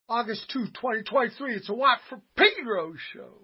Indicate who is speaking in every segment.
Speaker 1: August 2, 2023. It's a Watt from Pedro show.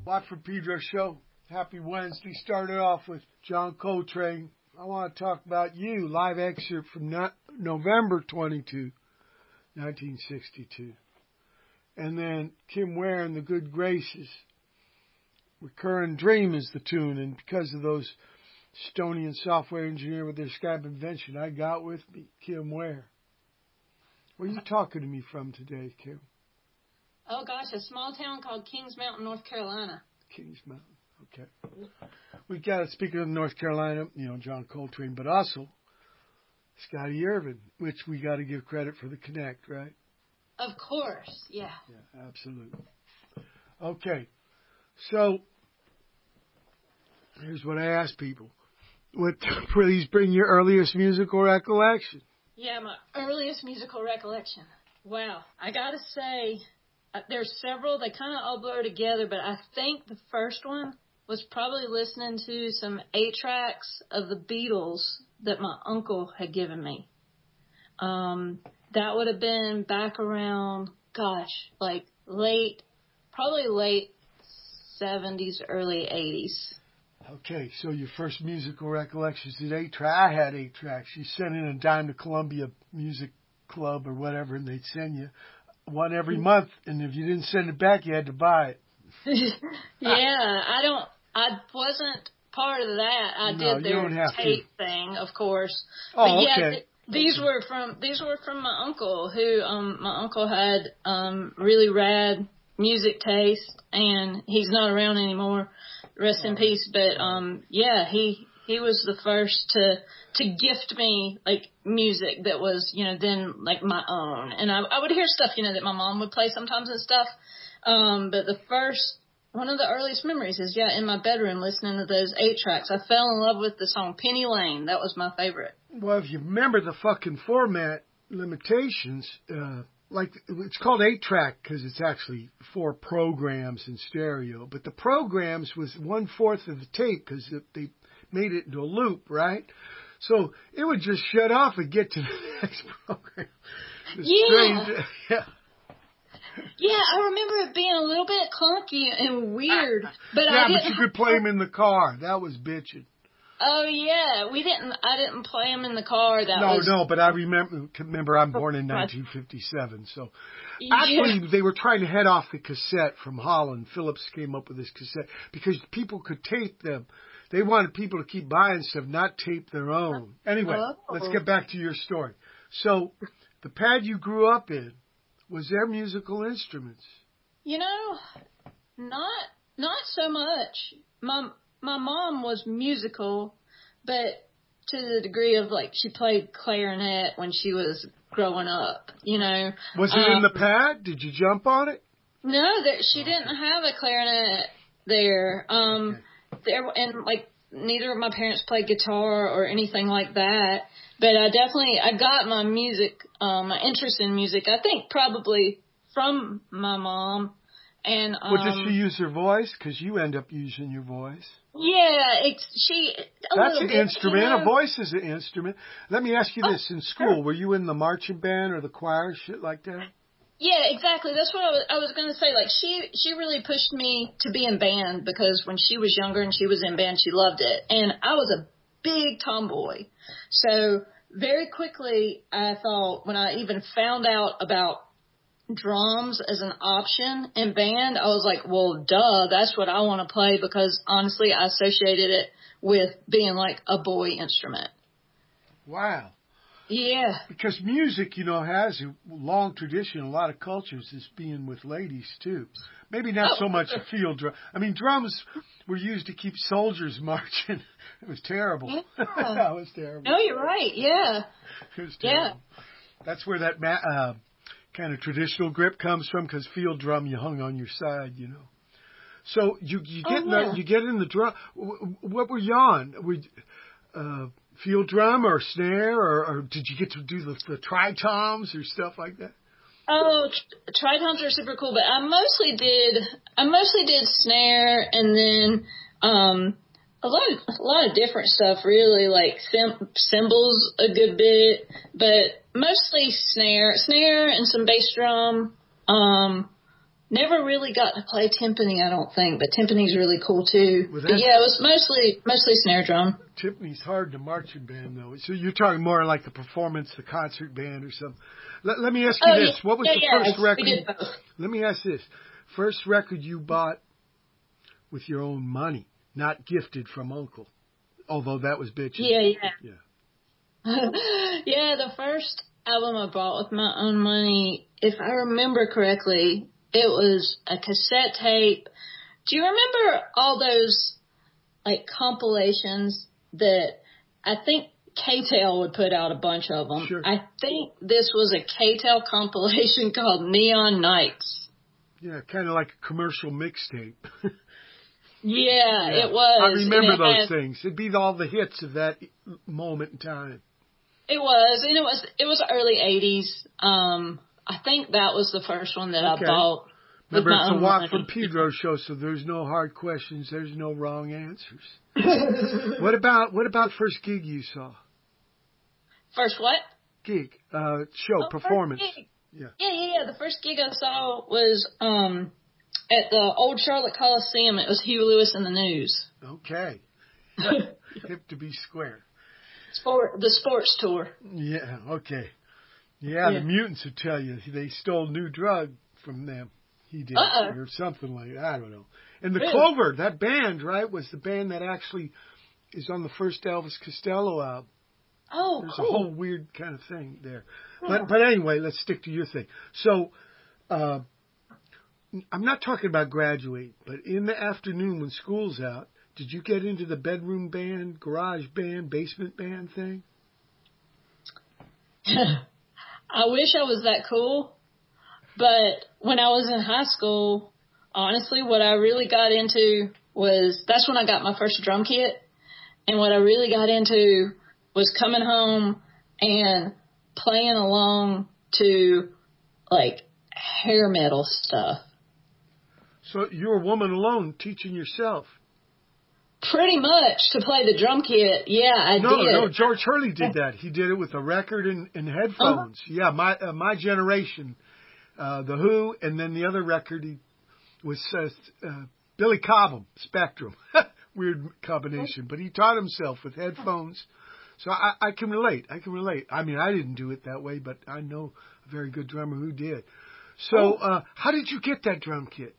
Speaker 1: Watt from Pedro show. Happy Wednesday. Started off with John Coltrane. I want to talk about You, live excerpt from November 22, 1962. And then Kim Ware and the Good Graces. Recurring Dream is the tune, and because of those Estonian software engineer with their Skype invention, I got with me Kim Ware. Where are you talking to me from today, Kim?
Speaker 2: Oh gosh, a small town called Kings Mountain, North Carolina.
Speaker 1: Kings Mountain, okay. We got, speaking of North Carolina, John Coltrane, but also Scotty Irvin, which we got to give credit for the connect, right?
Speaker 2: Of course, yeah.
Speaker 1: Yeah, absolutely. Okay, so here's what I ask people. Please bring your earliest musical recollection.
Speaker 2: Yeah, my earliest musical recollection. Wow, I gotta say, there's several, they kind of all blur together, but I think the first one was probably listening to some 8-tracks of the Beatles that my uncle had given me. That would have been back around, probably late 70s, early 80s.
Speaker 1: Okay, so your first musical recollections is 8-track. I had 8 tracks. You sent in a dime to Columbia Music Club or whatever, and they'd send you one every month, and if you didn't send it back, you had to buy it.
Speaker 2: Yeah, I wasn't part of that. I did their tape thing, of course.
Speaker 1: Oh,
Speaker 2: but yeah,
Speaker 1: okay.
Speaker 2: These were from my uncle, who my uncle had really rad music taste, and he's not around anymore. Rest in peace. But yeah, he was the first to gift me like music that was then like my own, and I would hear stuff that my mom would play sometimes and stuff. But one of the earliest memories is in my bedroom listening to those 8-tracks. I fell in love with the song Penny Lane. That was my favorite.
Speaker 1: Well, if you remember the fucking format limitations, it's called 8-track because it's actually 4 programs in stereo. But the programs was 1/4 of the tape because they made it into a loop, right? So it would just shut off and get to the next program. Yeah.
Speaker 2: Yeah, I remember it being a little bit clunky and weird, but
Speaker 1: but you could play them in the car. That was bitching.
Speaker 2: Oh yeah, I didn't play them in the car.
Speaker 1: No, but I remember I'm born in 1957, so actually they were trying to head off the cassette from Holland. Philips came up with this cassette because people could tape them. They wanted people to keep buying stuff, not tape their own. Anyway, Let's get back to your story. So the pad you grew up in, was there musical instruments?
Speaker 2: Not so much. My mom was musical, but to the degree of she played clarinet when she was growing up,
Speaker 1: Was it in the pad? Did you jump on it?
Speaker 2: No, she didn't have a clarinet there. Neither of my parents played guitar or anything like that. But I got my music, my interest in music, I think probably from my mom. And
Speaker 1: did she use her voice? Because you end up using your voice.
Speaker 2: Yeah,
Speaker 1: that's an instrument. A voice is an instrument. Let me ask you this: in school, were you in the marching band or the choir, shit like that?
Speaker 2: Yeah, exactly. That's what I was going to say. She really pushed me to be in band because when she was younger and she was in band, she loved it, and I was a big tomboy. So very quickly, I thought when I even found out about drums as an option in band, I was like, well, duh, that's what I want to play, because honestly, I associated it with being like a boy instrument.
Speaker 1: Wow.
Speaker 2: Yeah.
Speaker 1: Because music, has a long tradition in a lot of cultures as being with ladies, too. Maybe not so much a field drum. I mean, drums were used to keep soldiers marching. It was terrible.
Speaker 2: Yeah.
Speaker 1: That was terrible.
Speaker 2: No, you're right. Yeah.
Speaker 1: It was terrible. Yeah. That's where that kind of traditional grip comes from, because field drum, you hung on your side, So you get in the drum. What were you on? Field drum or snare, or did you get to do the tritoms or stuff like that?
Speaker 2: Oh, tritoms are super cool, but I mostly did snare, and then a lot of different stuff, really, like cymbals a good bit, but mostly snare and some bass drum. Never really got to play timpani, I don't think, but timpani's really cool too.
Speaker 1: Well,
Speaker 2: but yeah, it was mostly snare drum.
Speaker 1: Timpani's hard in a marching band, though. So you're talking more like a performance, the concert band or something. Let me ask you this.
Speaker 2: Yeah.
Speaker 1: What was the first record?
Speaker 2: We did both.
Speaker 1: Let me ask this. First record you bought with your own money, not gifted from Uncle, although that was bitchin'.
Speaker 2: Yeah. Yeah, the first album I bought with my own money, if I remember correctly, it was a cassette tape. Do you remember all those like compilations that I think K-Tel would put out a bunch of them?
Speaker 1: Sure.
Speaker 2: I think this was a K-Tel compilation called Neon Nights.
Speaker 1: Yeah, kind of like a commercial mixtape.
Speaker 2: Yeah, it was.
Speaker 1: I remember those things. It'd be all the hits of that moment in time.
Speaker 2: It was, and it was early 80s. I think that was the first one that I bought.
Speaker 1: Remember, it's a Watt from Pedro show, so there's no hard questions. There's no wrong answers. What about first gig you saw?
Speaker 2: First what?
Speaker 1: Gig, show, performance.
Speaker 2: Gig. Yeah. The first gig I saw was at the old Charlotte Coliseum. It was Huey Lewis and the News.
Speaker 1: Okay. Hip to be square.
Speaker 2: The sports tour.
Speaker 1: Yeah, okay. Yeah, the Mutants would tell you they stole new drug from them. He did, or something like that. I don't know. And the Clover, that band, right, was the band that actually is on the first Elvis Costello album.
Speaker 2: Oh,
Speaker 1: There's
Speaker 2: cool.
Speaker 1: a whole weird kind of thing there. But anyway, let's stick to your thing. So, I'm not talking about graduate, but in the afternoon when school's out, did you get into the bedroom band, garage band, basement band thing?
Speaker 2: I wish I was that cool, but when I was in high school, honestly, what I really got into that's when I got my first drum kit, and what I really got into was coming home and playing along to, like, hair metal stuff.
Speaker 1: So you're a woman alone teaching yourself?
Speaker 2: Pretty much, to play the drum kit. Yeah, I did.
Speaker 1: No, George Hurley did that. He did it with a record and headphones. Yeah, my generation, The Who, and then the other record was Billy Cobham, Spectrum. Weird combination, but he taught himself with headphones. So I can relate. I mean, I didn't do it that way, but I know a very good drummer who did. So how did you get that drum kit?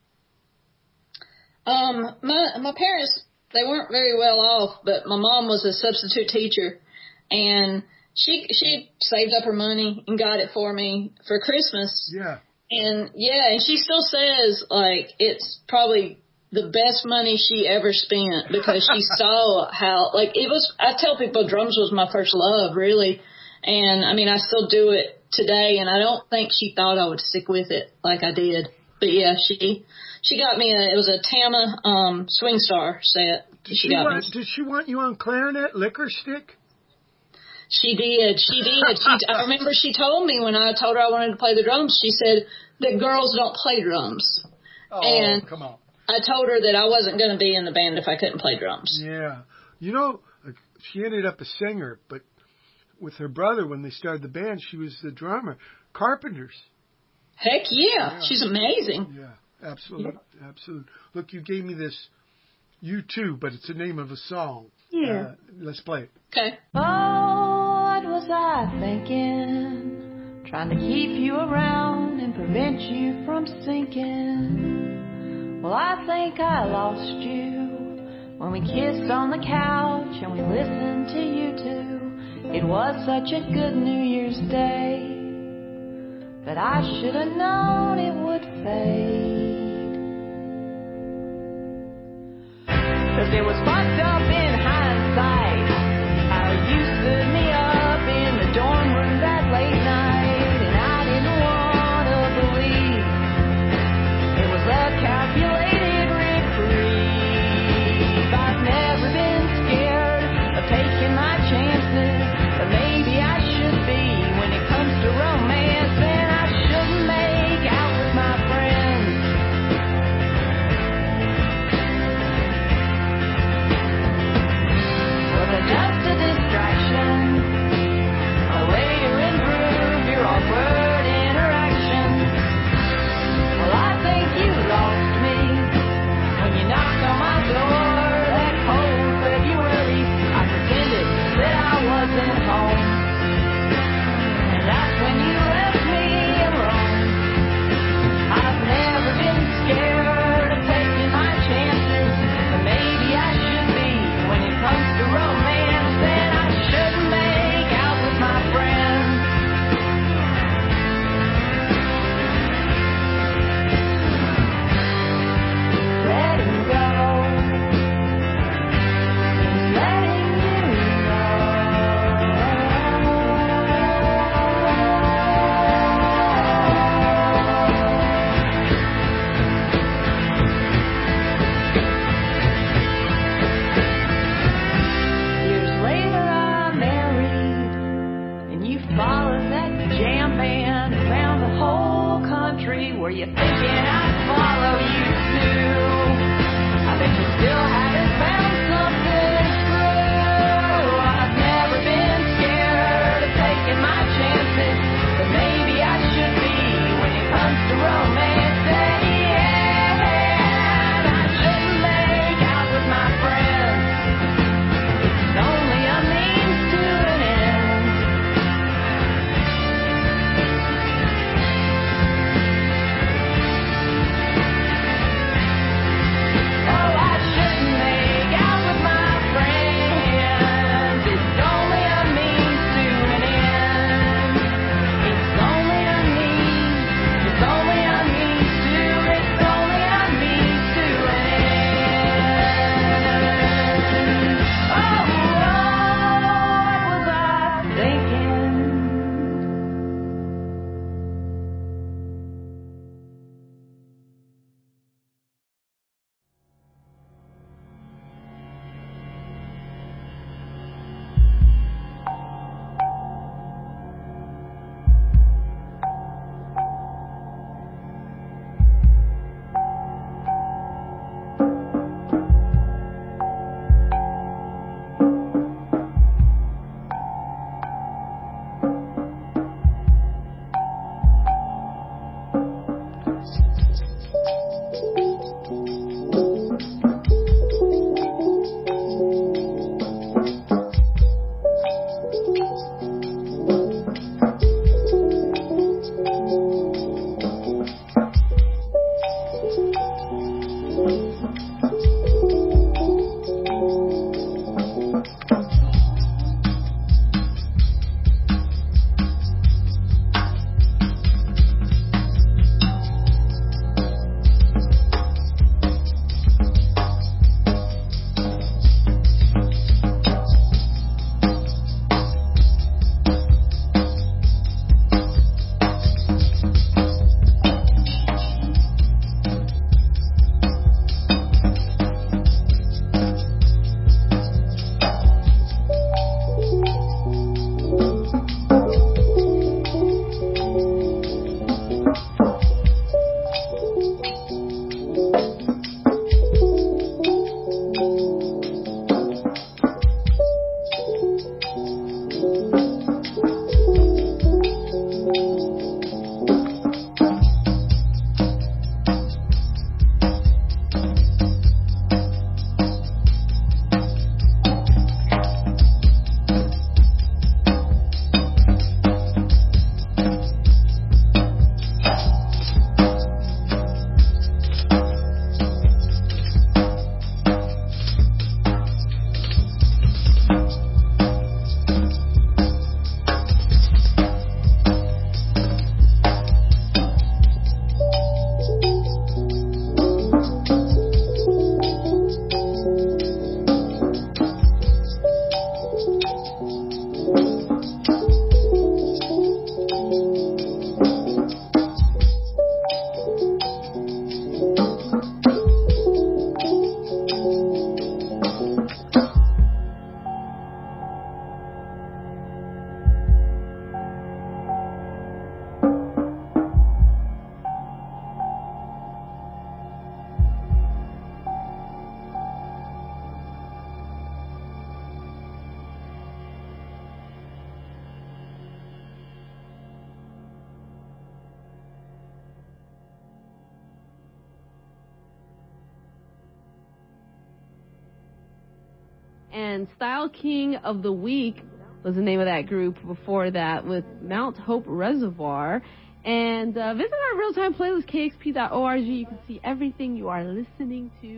Speaker 2: My parents, they weren't very well off, but my mom was a substitute teacher, and she saved up her money and got it for me for Christmas.
Speaker 1: Yeah.
Speaker 2: And she still says, like, it's probably the best money she ever spent because she saw how, like, it was, I tell people drums was my first love, really. And, I mean, I still do it today, and I don't think she thought I would stick with it like I did. But, yeah, she got me it was a Tama Swing Star set.
Speaker 1: Did she want you on clarinet, liquor stick?
Speaker 2: She did. I remember she told me when I told her I wanted to play the drums, she said that girls don't play drums.
Speaker 1: Oh,
Speaker 2: and
Speaker 1: come on.
Speaker 2: I told her that I wasn't going to be in the band if I couldn't play drums.
Speaker 1: Yeah. You know, she ended up a singer, but with her brother, when they started the band, she was the drummer. Carpenters.
Speaker 2: Heck yeah. She's amazing.
Speaker 1: Yeah, absolutely. Absolutely. Look, you gave me this U2, but it's the name of a song.
Speaker 2: Yeah.
Speaker 1: Let's play it.
Speaker 2: Okay.
Speaker 3: Oh, what was I thinking? Trying to keep you around and prevent you from sinking. Well, I think I lost you when we kissed on the couch and we listened to U2. It was such a good New Year's Day, but I should have known it would fade. 'Cause it was fucked up in hindsight how you stood me up in the dorm room that late night, and I didn't want to believe it was a calculated reprieve. I've never been scared of taking my chances, but maybe I should be when it comes to romance, and I shouldn't make out with my friends. you thinking I'd follow you too? I bet you still haven't found something true. I've never been scared of taking my chances, but maybe I should be when it comes to romance.
Speaker 4: And Style King of the Week was the name of that group before that, with Mount Hope Reservoir. And visit our real-time playlist, kxp.org. You can see everything you are listening to.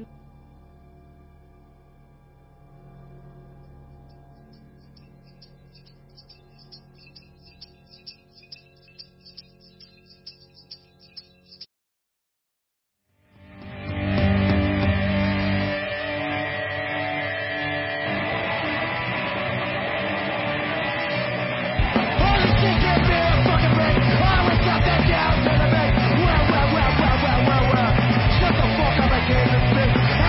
Speaker 5: Shut the fuck up, I gave it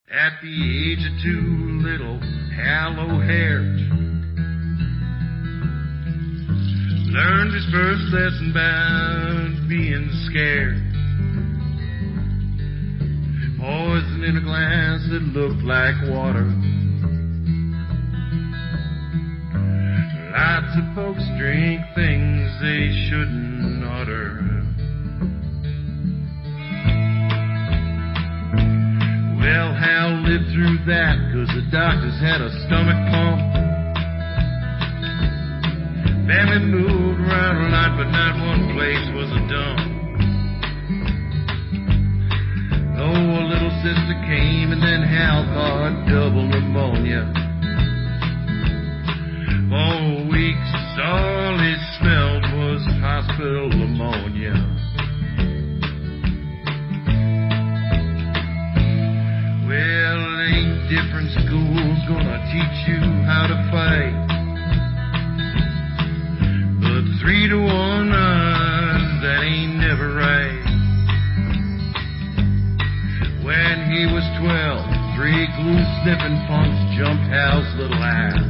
Speaker 5: At the age of 2, little Hallow-haired learned his first lesson about being scared. Poison in a glass that looked like water. Lots of folks drink things they shouldn't utter. Well, Hal lived through that 'cause the doctors had a stomach pump. Family moved around a lot, but not one place was a dump. Oh, a little sister came and then Hal caught double pneumonia. For weeks, all he smelled was hospital ammonia. Well, ain't different schools gonna teach you how to fight. But 3-to-1 odds, that ain't never right. When he was 12, 3 glue-sniffing punks jumped Hal's little ass.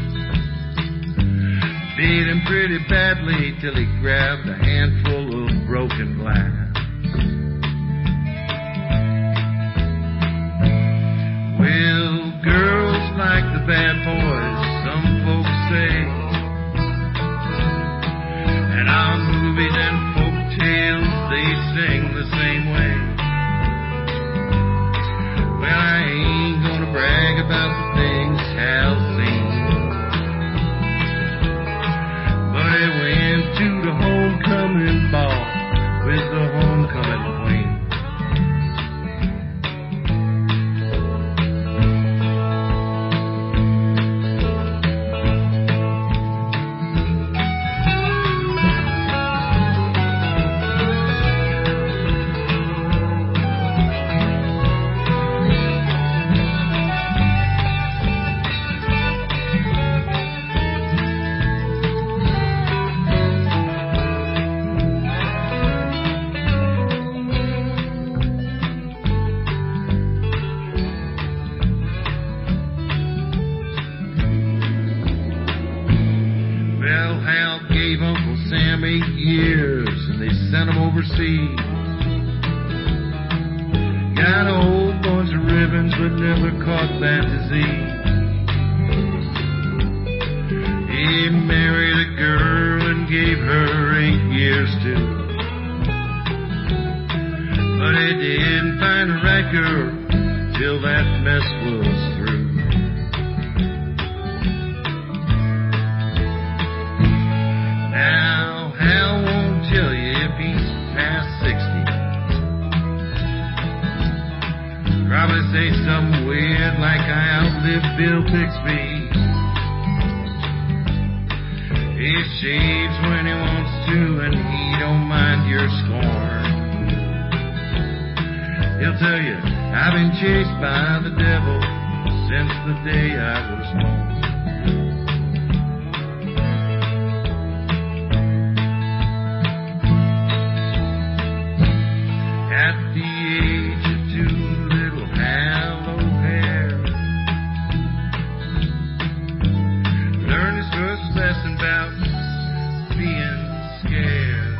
Speaker 5: Beat him pretty badly till he grabbed a handful of broken glass. Well, girls like the bad boys, some folks say. And our movies and folk tales, they sing the same way. Well, I ain't gonna brag about the things Hal's seen, but he went to the homecoming ball with the homecoming queen. Well, Hal gave Uncle Sam 8 years and they sent him overseas. Got a whole bunch of ribbons but never caught that disease. He married a girl and gave her 8 years too. But he didn't find the right girl till that mess was through. Now, Hal won't tell you if he's past 60. Probably say something weird like I outlived Bill Bixby. He shaves when he wants to and he don't mind your scorn. He'll tell you, I've been chased by the devil since the day I was born. At the age of 2, little Hallow-haired learned his first lesson about being scared.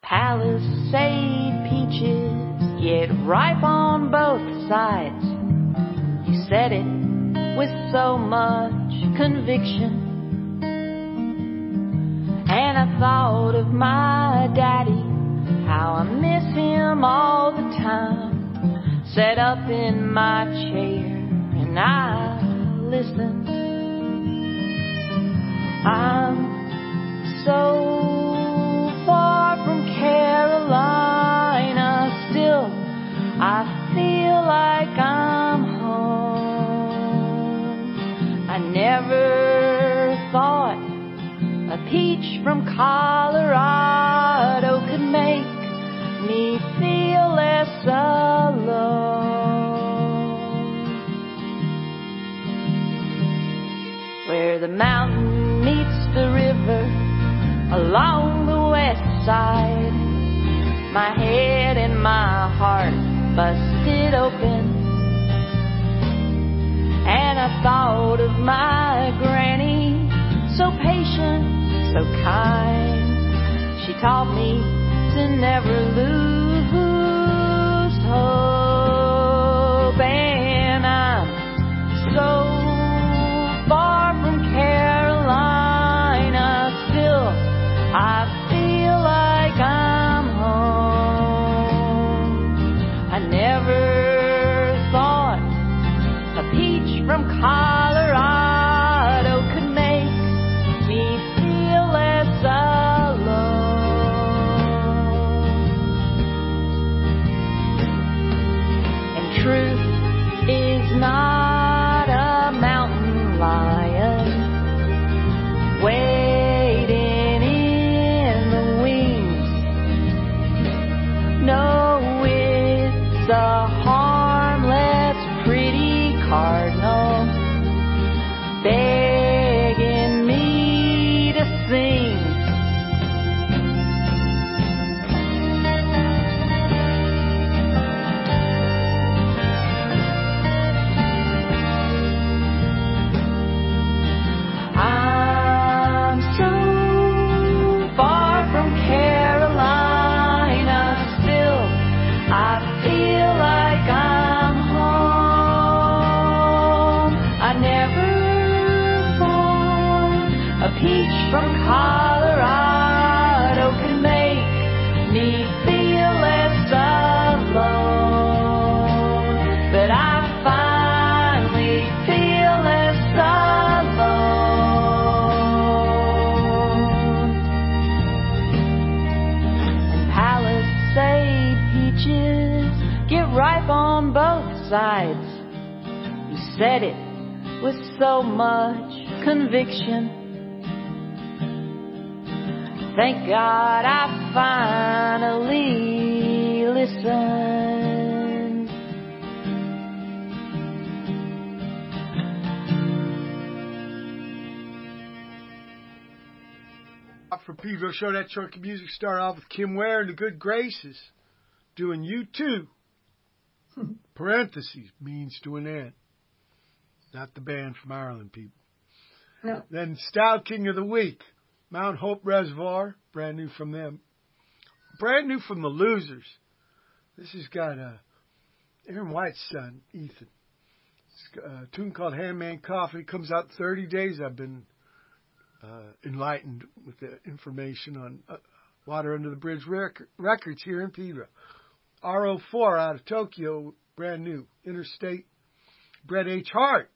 Speaker 3: Palisade peaches get ripe on both sides. You said it with so much conviction. And I thought of my daddy, how I miss him all the time. Sat up in my chair and I listened. I'm so far from Carolina, still I feel like I'm home. I never thought a peach from Colorado could make me feel less alone. Where the mountain meets the river along the west side, my head and my heart busted open. And I thought of my granny, so patient, so kind. She taught me to never lose hope. And I'm so far from Carolina, still I feel like I'm home. I never thought a peach from Colorado could make me feel less alone. And truth is not a mountain lion waiting in the wings. No, it's a harmless, pretty cardinal begging me to sing. I'm so far from Carolina, still I feel like I'm home. I never thought a peach from Colorado could make me feel less alone. But I finally feel less alone. And Palisade peaches get ripe on both sides. You said it with so much conviction. Thank God I finally listened.
Speaker 1: For Pedro Show, that chunk of music started off with Kim Ware and the Good Graces doing You Too. Parentheses means to an end. Not the band from Ireland, people.
Speaker 2: No.
Speaker 1: Then Style King of the Week, Mount Hope Reservoir, brand new from them. Brand new from the Losers. This has got Aaron White's son, Ethan. It's a tune called Handmade Coffee. It comes out in 30 days. I've been enlightened with the information on Water Under the Bridge Records here in Pedro. RO4 out of Tokyo, brand new. Interstate. Brett H. Hart.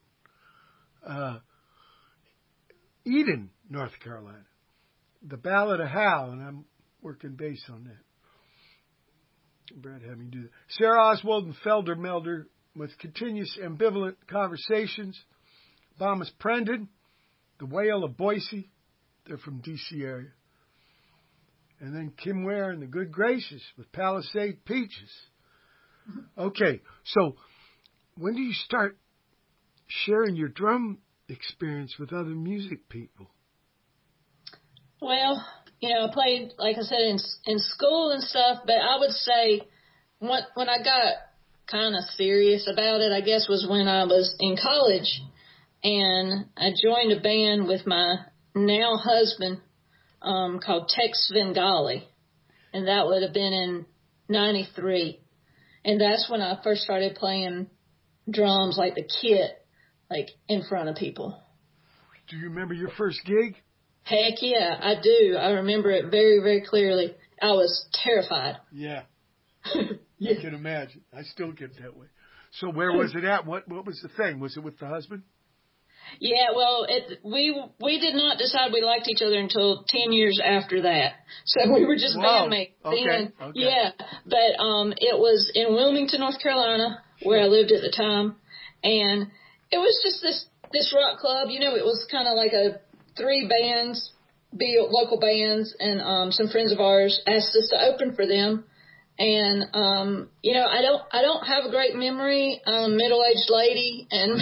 Speaker 1: Eden, North Carolina. The Ballad of Hal, and I'm working bass on that. Brett had me do that. Sarah Oswald and Felder Melder with Continuous Ambivalent Conversations. Bomis Prendon, The Whale of Boise. They're from D.C. area. And then Kim Ware and the Good Graces with Palisade Peaches. Okay, so when do you start sharing your drum experience with other music people?
Speaker 2: Well, I played, like I said, in school and stuff, but I would say when I got kind of serious about it, I guess, was when I was in college, and I joined a band with my now husband called Tex Svengali. and that would have been in 93. And that's when I first started playing drums, like the kit, like in front of people.
Speaker 1: Do you remember your first gig?
Speaker 2: Heck yeah, I do. I remember it very, very clearly. I was terrified.
Speaker 1: Yeah.
Speaker 2: Yeah.
Speaker 1: I can imagine. I still get that way. So where was it at? What was the thing? Was it with the husband?
Speaker 2: Yeah, well, we did not decide we liked each other until 10 years after that. So we were just bandmates.
Speaker 1: Okay.
Speaker 2: Yeah, but it was in Wilmington, North Carolina, where I lived at the time, and it was just this rock club. You know, it was kind of like a 3 bands, local bands, and some friends of ours asked us to open for them. And, you know, I don't have a great memory. I'm a middle-aged lady, and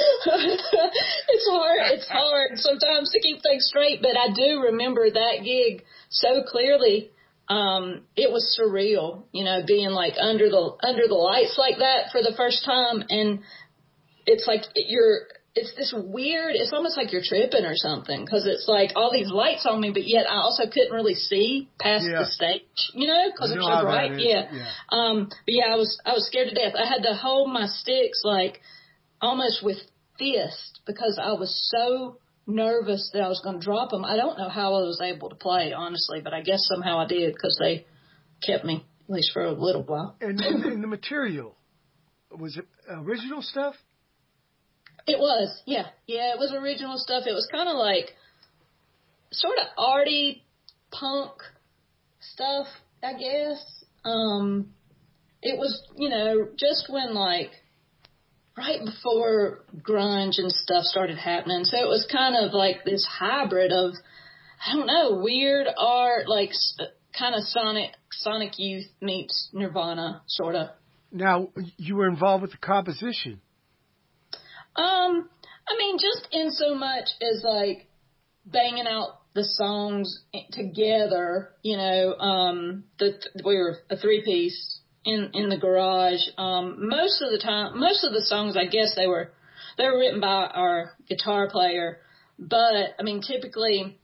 Speaker 2: it's hard sometimes to keep things straight, but I do remember that gig so clearly. It was surreal, you know, being like under the lights like that for the first time. And it's like it's this weird, it's almost like you're tripping or something, because it's like all these lights on me, but yet I also couldn't really see past the stage, you know, because it's so bright. Yeah. But yeah, I was scared to death. I had to hold my sticks like almost with fists because I was so nervous that I was going to drop them. I don't know how I was able to play, honestly, but I guess somehow I did because they kept me, at least for a little while.
Speaker 1: And the material, was it original stuff?
Speaker 2: It was, yeah. Yeah, it was original stuff. It was kind of like sort of arty punk stuff, I guess. It was, you know, just when like right before grunge and stuff started happening. So it was kind of like this hybrid of, I don't know, weird art, like kind of Sonic Youth meets Nirvana, sort of.
Speaker 1: Now, you were involved with the composition.
Speaker 2: I mean, just in so much as like banging out the songs together, you know, we were a 3-piece in the garage. Most of the songs, I guess they were written by our guitar player, but I mean, typically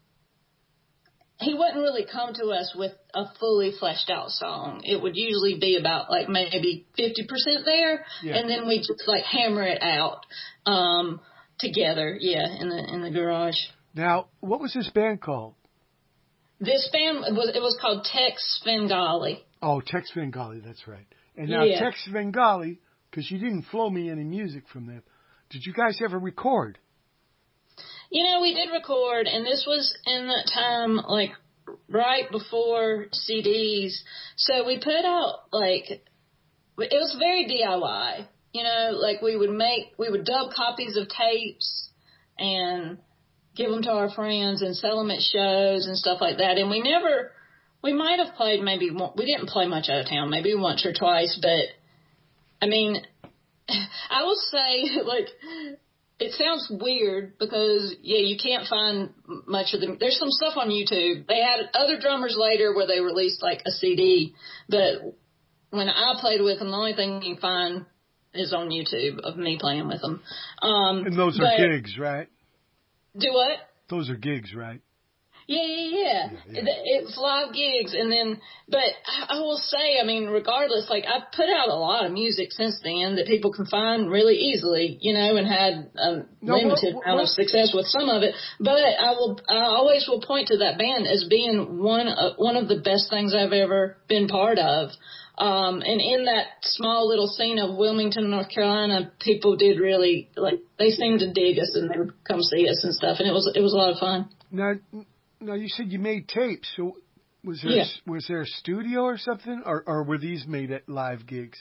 Speaker 2: he wouldn't really come to us with a fully fleshed out song. It would usually be about like maybe 50% there, and then we just like hammer it out together, in the garage.
Speaker 1: Now, what was this band called?
Speaker 2: This band was called Tex Svengali.
Speaker 1: Oh, Tex Svengali, that's right. And now Tex Svengali, because you didn't flow me any music from them, did you guys ever record?
Speaker 2: You know, we did record, and this was in that time, like, right before CDs. So we put out, like, it was very DIY. You know, like, we would dub copies of tapes and give them to our friends and sell them at shows and stuff like that. And we might have played we didn't play much out of town, maybe once or twice, but, I mean, I will say, like, it sounds weird because, you can't find much of them. There's some stuff on YouTube. They had other drummers later where they released, like, a CD. But when I played with them, the only thing you can find is on YouTube of me playing with them.
Speaker 1: And those are gigs, right?
Speaker 2: Do what?
Speaker 1: Those are gigs, right?
Speaker 2: Yeah. It's live gigs. And then, but I will say, I mean, regardless, like, I've put out a lot of music since then that people can find really easily, you know, and had a limited amount of success with some of it. But I always will point to that band as being one of the best things I've ever been part of. And in that small little scene of Wilmington, North Carolina, people did really, like, they seemed to dig us and they would come see us and stuff. And it was a lot of fun.
Speaker 1: Now you said you made tapes. So was there a studio or something, or were these made at live gigs?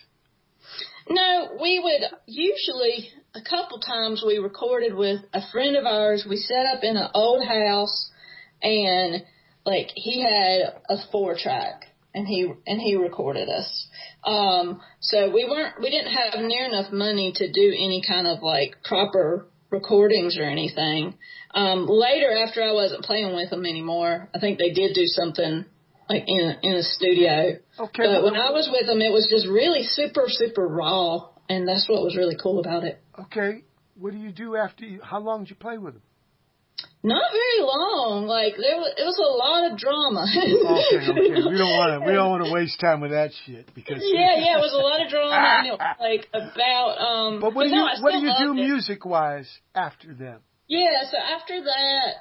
Speaker 2: No, we would usually, a couple times we recorded with a friend of ours. We set up in an old house, and like he had a 4-track, and he recorded us. So we didn't have near enough money to do any kind of like proper recordings or anything. Later, after I wasn't playing with them anymore, I think they did do something like in a studio. Okay. But when I was with them, it was just really super, super raw, and that's what was really cool about it.
Speaker 1: Okay. What do you do after how long did you play with them?
Speaker 2: Not very long. Like it was a lot of drama.
Speaker 1: Okay. We don't want to waste time with that shit because.
Speaker 2: Yeah, it was a lot of drama, and it was like about.
Speaker 1: But what do you do music wise after them?
Speaker 2: Yeah, so after that,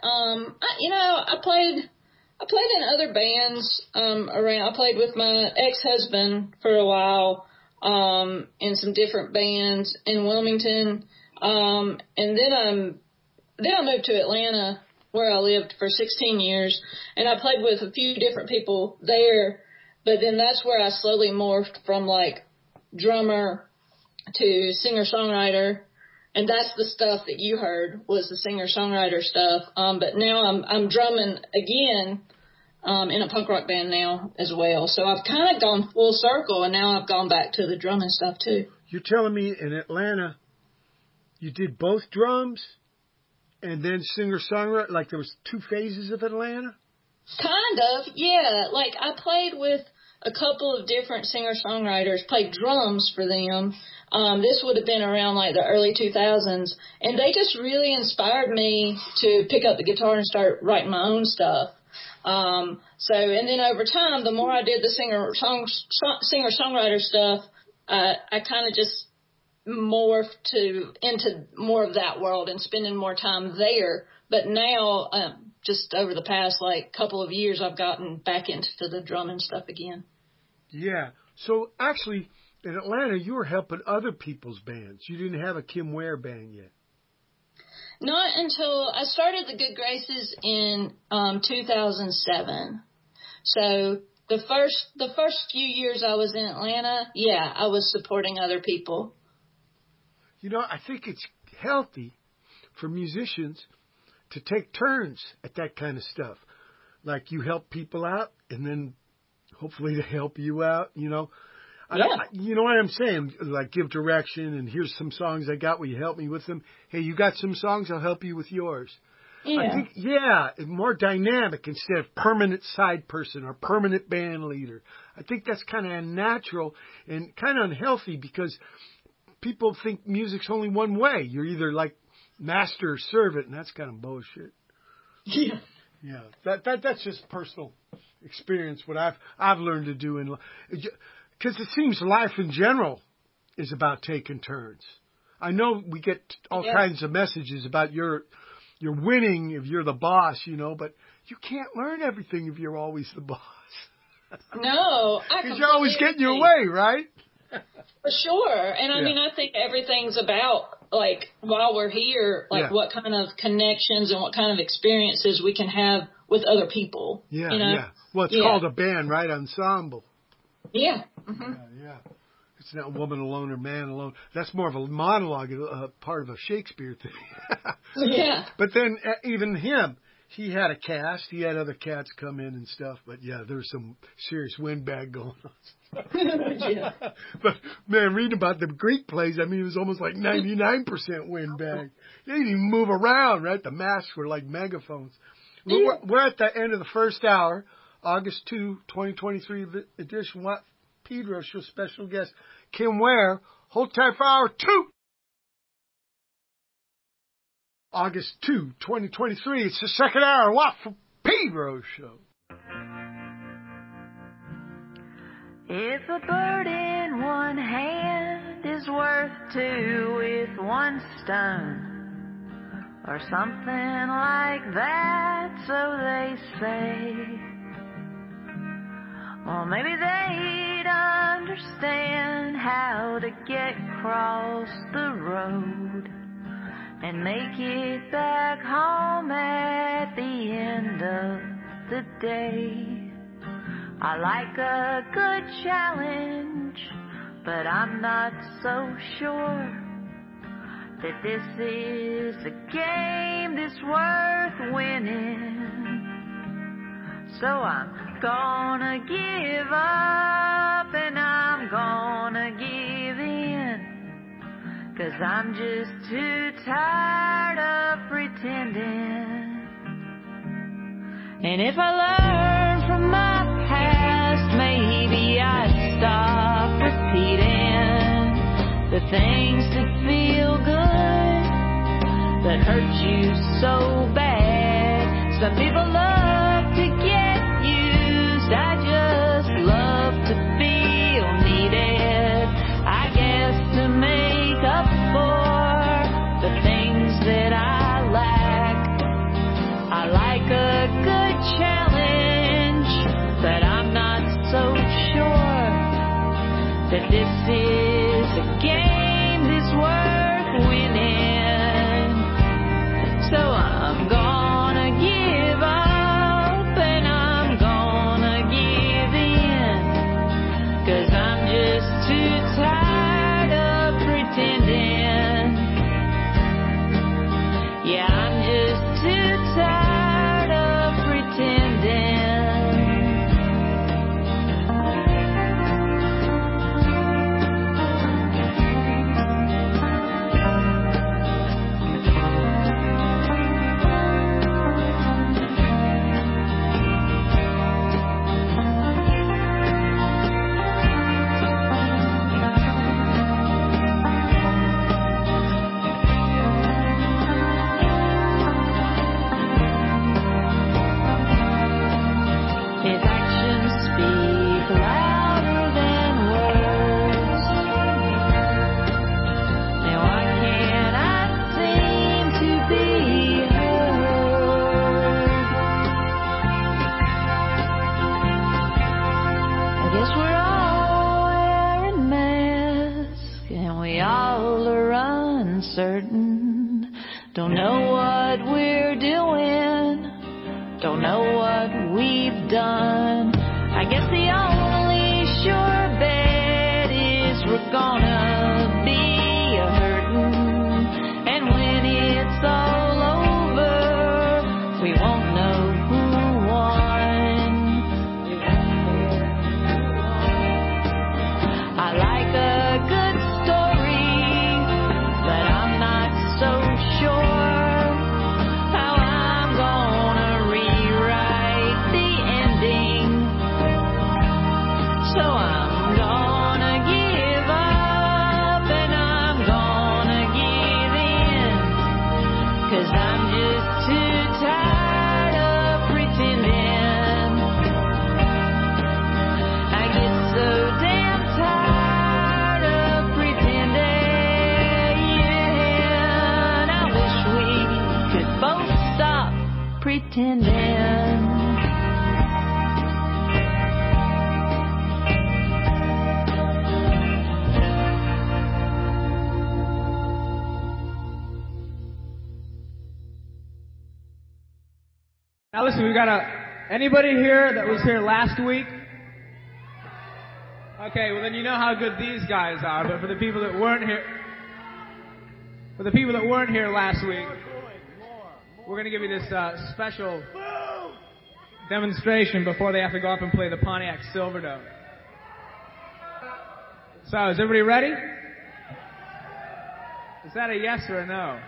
Speaker 2: I played in other bands around. I played with my ex-husband for a while in some different bands in Wilmington, and then I moved to Atlanta where I lived for 16 years, and I played with a few different people there. But then that's where I slowly morphed from like drummer to singer-songwriter. And that's the stuff that you heard was the singer-songwriter stuff. But now I'm drumming again in a punk rock band now as well. So I've kind of gone full circle, and now I've gone back to the drumming stuff too.
Speaker 1: You're telling me in Atlanta you did both drums and then singer-songwriter? Like there was two phases of Atlanta?
Speaker 2: Kind of, yeah. Like I played with a couple of different singer-songwriters, played drums for them. This would have been around like the early 2000s, and they just really inspired me to pick up the guitar and start writing my own stuff. And then over time, the more I did the singer-songwriter stuff, I kind of just morphed into more of that world and spending more time there. But now, just over the past like couple of years, I've gotten back into the drumming stuff again.
Speaker 1: Yeah. So actually, in Atlanta, you were helping other people's bands. You didn't have a Kim Ware band yet.
Speaker 2: Not until I started the Good Graces in 2007. So the first few years I was in Atlanta, yeah, I was supporting other people.
Speaker 1: You know, I think it's healthy for musicians to take turns at that kind of stuff. Like you help people out, and then hopefully they help you out, you know. You know what I'm saying? Like give direction, and here's some songs I got. Will you help me with them? Hey, you got some songs? I'll help you with yours.
Speaker 2: Yeah.
Speaker 1: I think, more dynamic instead of permanent side person or permanent band leader. I think that's kind of unnatural and kind of unhealthy because people think music's only one way. You're either like master or servant, and that's kind of bullshit.
Speaker 2: Yeah.
Speaker 1: Yeah. That's just personal experience. What I've learned to do in life. Because it seems life in general is about taking turns. I know we get all kinds of messages about you're winning if you're the boss, you know, but you can't learn everything if you're always the boss.
Speaker 2: No,
Speaker 1: because you're always getting your way, right?
Speaker 2: For sure. And I mean, I think everything's about, like, while we're here, like what kind of connections and what kind of experiences we can have with other people.
Speaker 1: Yeah,
Speaker 2: you know?
Speaker 1: yeah. Well, it's called a band, right? Ensemble.
Speaker 2: Yeah. Mm-hmm.
Speaker 1: Yeah. It's not woman alone or man alone. That's more of a monologue, part of a Shakespeare thing.
Speaker 2: Yeah.
Speaker 1: But then even him, he had a cast. He had other cats come in and stuff. But yeah, there was some serious windbag going on.
Speaker 2: Yeah.
Speaker 1: But man, reading about the Greek plays, I mean, it was almost like 99% windbag. They didn't even move around, right? The masks were like megaphones.
Speaker 2: Yeah.
Speaker 1: We're at the end of the first hour. August 2, 2023 edition. What? Pedro show special guest Kim Ware. Hold tight for hour 2. August 2, 2023. It's the second hour. What for Pedro show?
Speaker 3: If a bird in one hand is worth two with one stone, or something like that, so they say. Well, maybe they'd understand how to get across the road and make it back home at the end of the day. I like a good challenge, but I'm not so sure that this is a game that's worth winning. So I'm gonna give up and I'm gonna give in, 'cause I'm just too tired of pretending. And if I learn from my past, maybe I'd stop repeating the things that feel good that hurt you so bad. Some people love to get used. I just love to feel needed. I guess to make up for the things that I lack. I like a good challenge, but I'm not so sure that this is a game that's worth winning. So I'm gonna give up and I'm gonna give in, 'cause I'm just too tired of pretending. Yeah, I'm just too tired of pretending. If actions speak louder than words, then why can't I seem to be heard? I guess we're all wearing masks and we all are uncertain. Don't know what we're doing. Don't know what we've done. I guess the only sure bet is we're gonna be hurting. And when it's all over, we won't know who won. I like a good story, but I'm not so sure how I'm gonna rewrite the ending. So I'm gonna give up and I'm gonna give in, 'cause I'm just too tired of pretending. I get so damn tired of pretending. And I wish we could both stop pretending.
Speaker 6: Now listen, we've got anybody here that was here last week? Okay, well then you know how good these guys are, but for the people that weren't here last week, we're going to give you this special demonstration before they have to go up and play the Pontiac Silverdome. So, is everybody ready? Is that a yes or a no?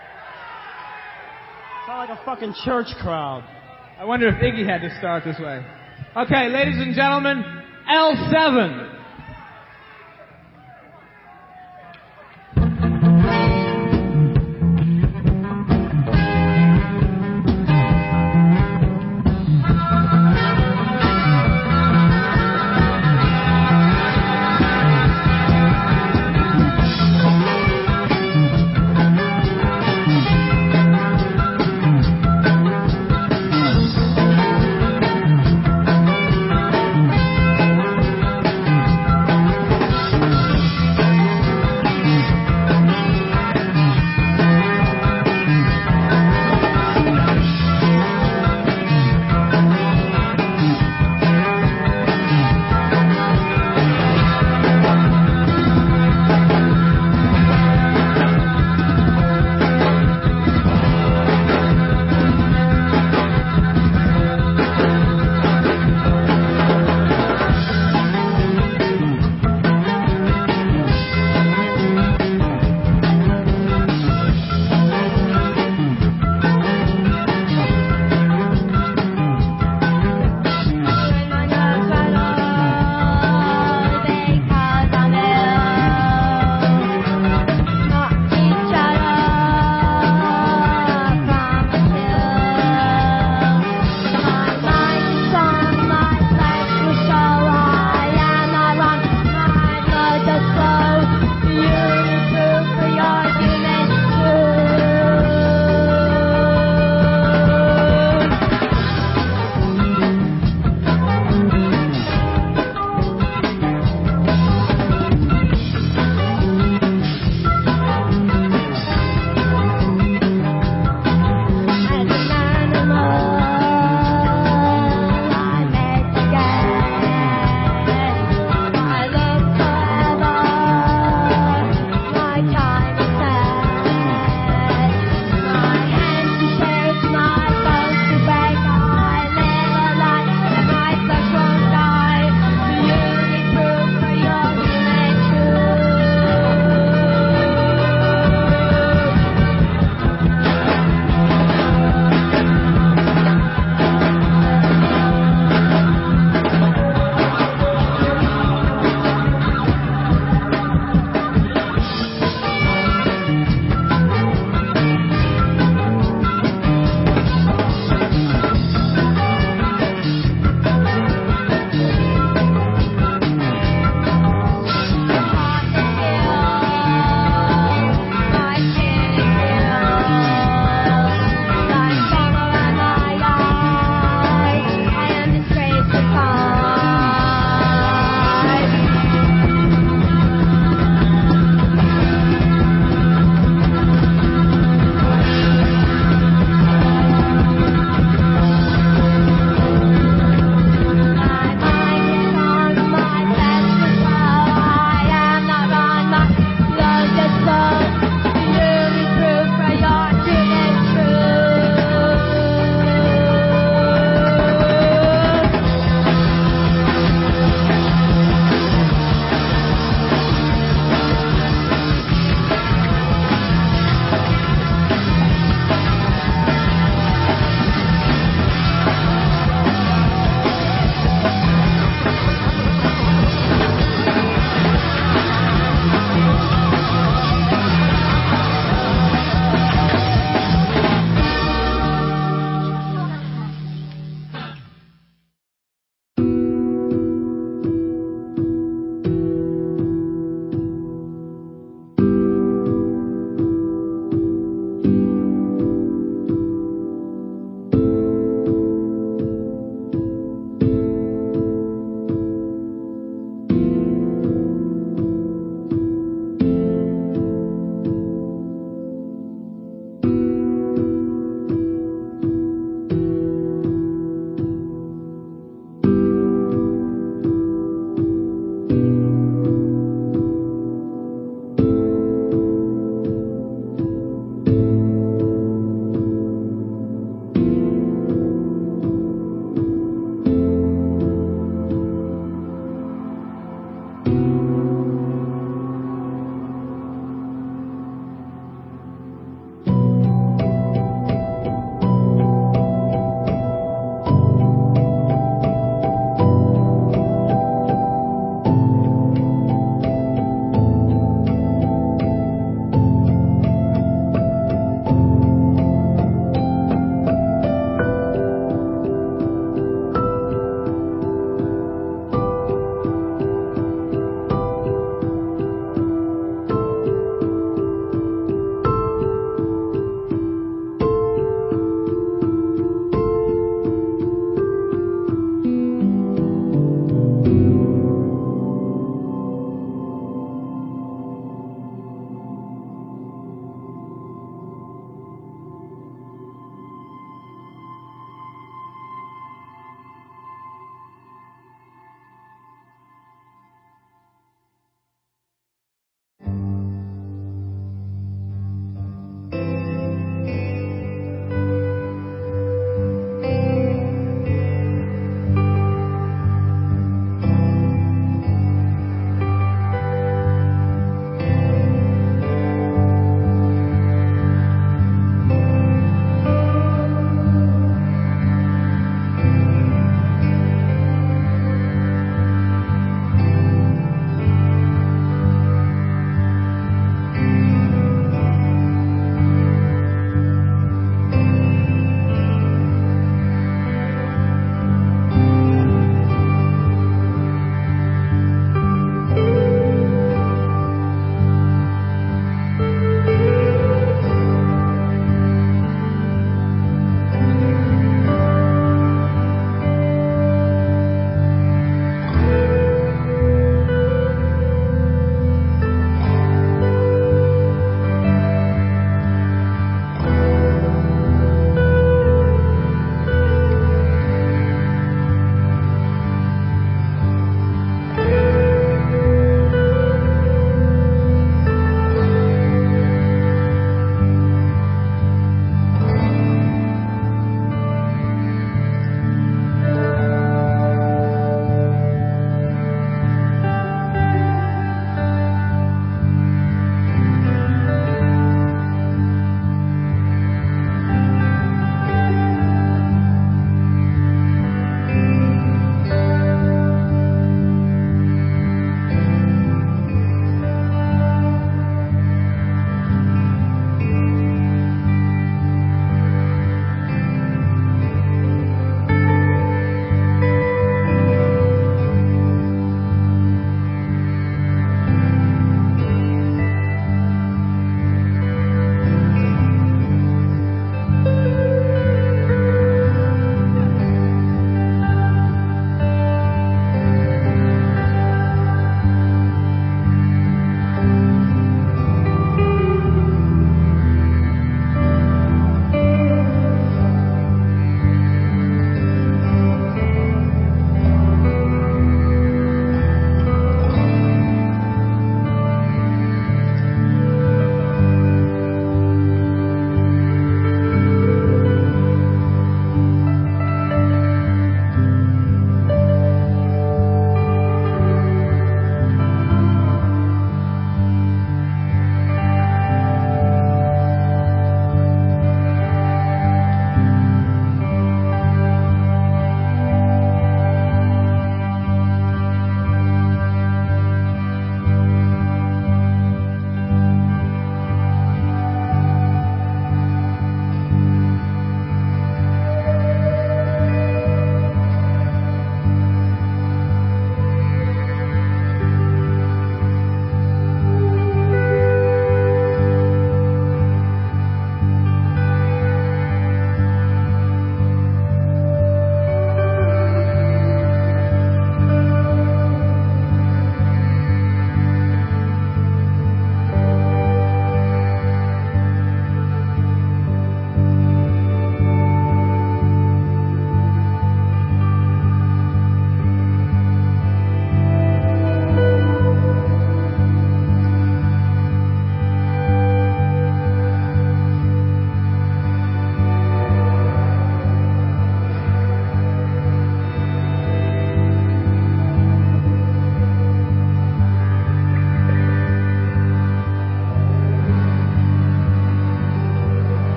Speaker 7: Sound like a fucking church crowd.
Speaker 6: I wonder if Iggy had to start this way. Okay, ladies and gentlemen, L7.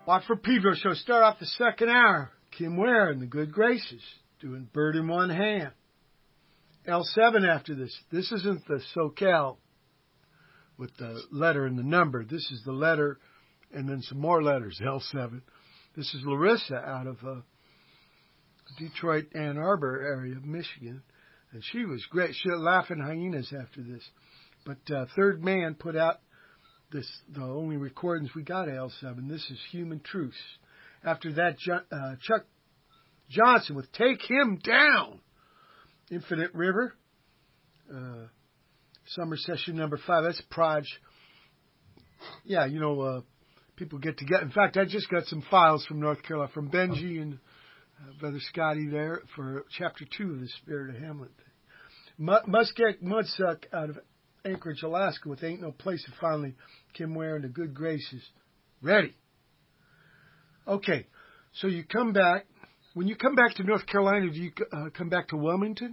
Speaker 1: Watford Pedro Show. Start off the second hour. Kim Ware and the Good Graces doing Bird in One Hand. L7 after this. This isn't the SoCal with the letter and the number. This is the letter and then some more letters, L7. This is Larissa out of Detroit, Ann Arbor area of Michigan. And she was great. She had Laughing Hyenas after this. But Third Man put out the only recordings we got, L7. This is Human Truths. After that, Chuck Johnson with Take Him Down. Infinite River. Summer session number 5. That's Proj. Yeah, people get together. In fact, I just got some files from North Carolina, from Benji and Brother Scotty there for Chapter 2 of the Spirit of Hamlet. Muskeg Mudsuck out of Anchorage, Alaska with Ain't No Place to Finally. Kim Ware and the Good Graces. Ready. Okay, so you come back. When you come back to North Carolina, do you come back to Wilmington?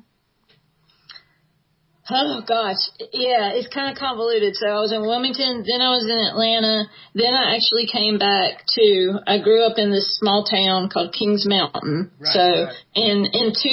Speaker 2: Oh, gosh. Yeah, it's kind of convoluted. So I was in Wilmington, then I was in Atlanta, then I actually came back I grew up in this small town called Kings Mountain. Right, so right. in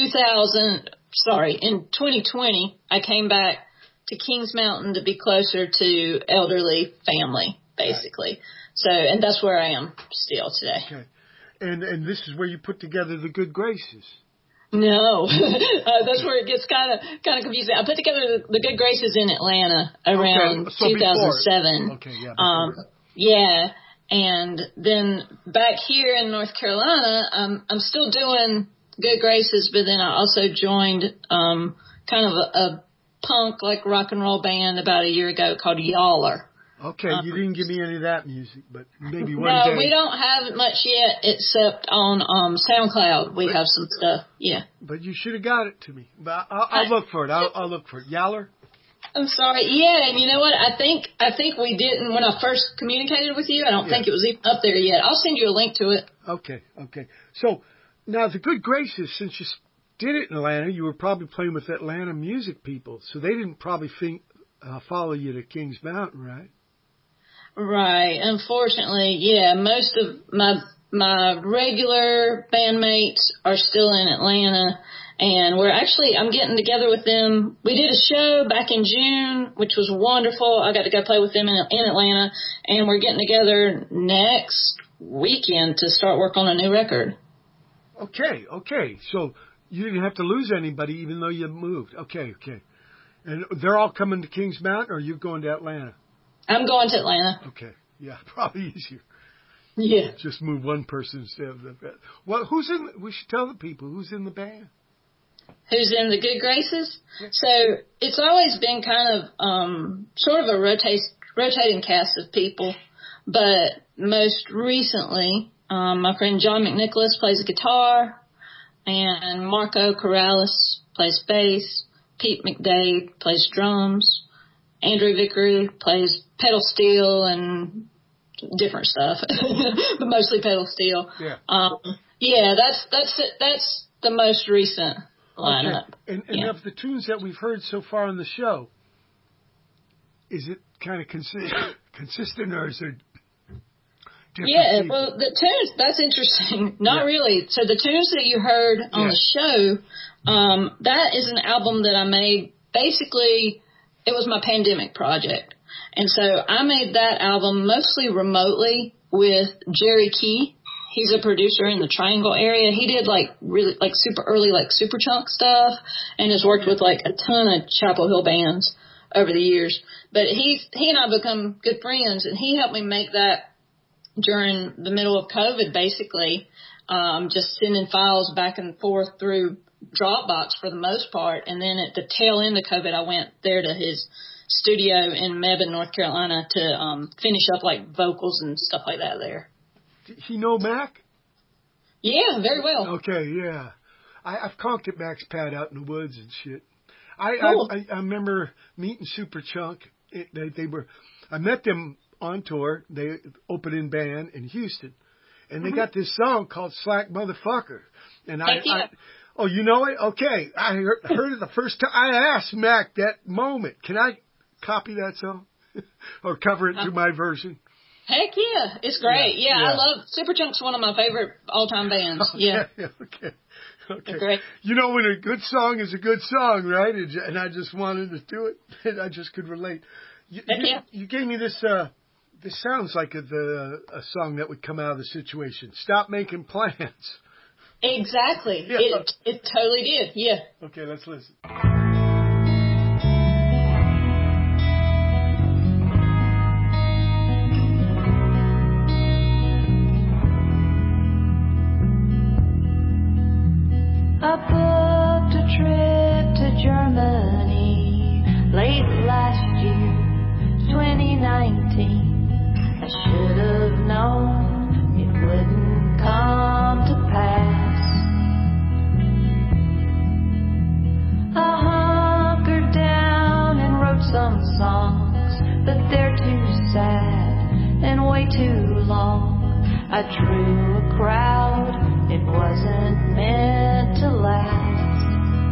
Speaker 2: 2020, I came back to Kings Mountain to be closer to elderly family, basically. Right. So, and that's where I am still today.
Speaker 1: Okay. And this is where you put together the Good Graces.
Speaker 2: No, that's where it gets kind of confusing. I put together the Good Graces in Atlanta around 2007.
Speaker 1: Okay, yeah.
Speaker 2: Yeah, and then back here in North Carolina, I'm still doing Good Graces, but then I also joined kind of a punk like rock and roll band about a year ago called Yaller.
Speaker 1: Okay, you didn't give me any of that music, but maybe one day.
Speaker 2: No, we don't have much yet except on SoundCloud. We have some stuff, yeah.
Speaker 1: But you should have got it to me. But I'll look for it. I'll look for it. Yaller?
Speaker 2: I'm sorry. Yeah, and you know what? I think we didn't, when I first communicated with you, I don't think it was even up there yet. I'll send you a link to it.
Speaker 1: Okay. So, now the Good Graces, since you did it in Atlanta, you were probably playing with Atlanta music people, so they didn't probably follow you to Kings Mountain, right?
Speaker 2: Right. Unfortunately, yeah, most of my regular bandmates are still in Atlanta, and I'm getting together with them. We did a show back in June, which was wonderful. I got to go play with them in Atlanta, and we're getting together next weekend to start work on a new record.
Speaker 1: Okay. So you didn't have to lose anybody even though you moved. Okay. And they're all coming to Kings Mountain, or are you going to Atlanta?
Speaker 2: I'm going to Atlanta.
Speaker 1: Okay. Yeah, probably easier.
Speaker 2: Yeah.
Speaker 1: Just move one person instead of the band. Well, we should tell the people who's in the band.
Speaker 2: Who's in the Good Graces?
Speaker 1: Yeah.
Speaker 2: So it's always been kind of sort of a rotating cast of people, but most recently, my friend John McNicholas plays guitar, and Marco Corrales plays bass, Pete McDade plays drums, Andrew Vickery plays pedal steel and different stuff, but mostly pedal steel.
Speaker 1: Yeah.
Speaker 2: That's the most recent lineup.
Speaker 1: Okay. And of the tunes that we've heard so far on the show, is it kind of consistent, or is it different?
Speaker 2: Yeah, well, the tunes, that's interesting. Not really. So the tunes that you heard on the show, that is an album that I made. Basically, it was my pandemic project. And so I made that album mostly remotely with Jerry Key. He's a producer in the Triangle area. He did really super early Superchunk stuff and has worked with a ton of Chapel Hill bands over the years. But he and I become good friends, and he helped me make that during the middle of COVID, basically, just sending files back and forth through Dropbox for the most part. And then at the tail end of COVID, I went there to his studio in Mebane, North Carolina to finish up vocals and stuff like that there.
Speaker 1: He know Mac?
Speaker 2: Yeah, very well.
Speaker 1: Okay, yeah. I've conked at Mac's pad out in the woods and shit.
Speaker 2: Cool.
Speaker 1: I remember meeting Superchunk. I met them on tour. They opening band in Houston, and they got this song called "Slack Motherfucker." And oh, you know it? Okay, I heard it the first time. I asked Mac that moment, can I copy that song or cover it to my version?
Speaker 2: Heck yeah, it's great. Yeah, I love Superchunk's one of my favorite all-time bands. Yeah.
Speaker 1: Okay.
Speaker 2: They're great.
Speaker 1: You know when a good song is a good song, right? And I just wanted to do it, and I just could relate. You gave me this. This sounds like a song that would come out of the situation. Stop making plans.
Speaker 2: Exactly. Yeah. It totally did. Yeah.
Speaker 1: Okay, let's listen.
Speaker 3: I booked a trip to Germany late last year, 2019. I should have known it wouldn't come to pass. I hunkered down and wrote some songs, but they're too sad and way too long. I drew a crowd, it wasn't meant to last.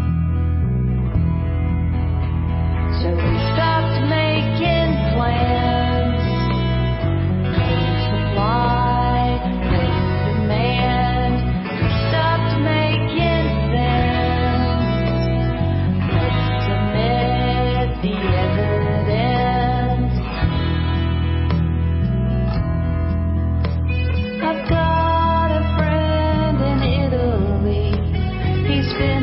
Speaker 3: So we stopped making plans. No supply, no demand. We stopped making sense. Let's submit the evidence. I've got a friend in Italy. He's been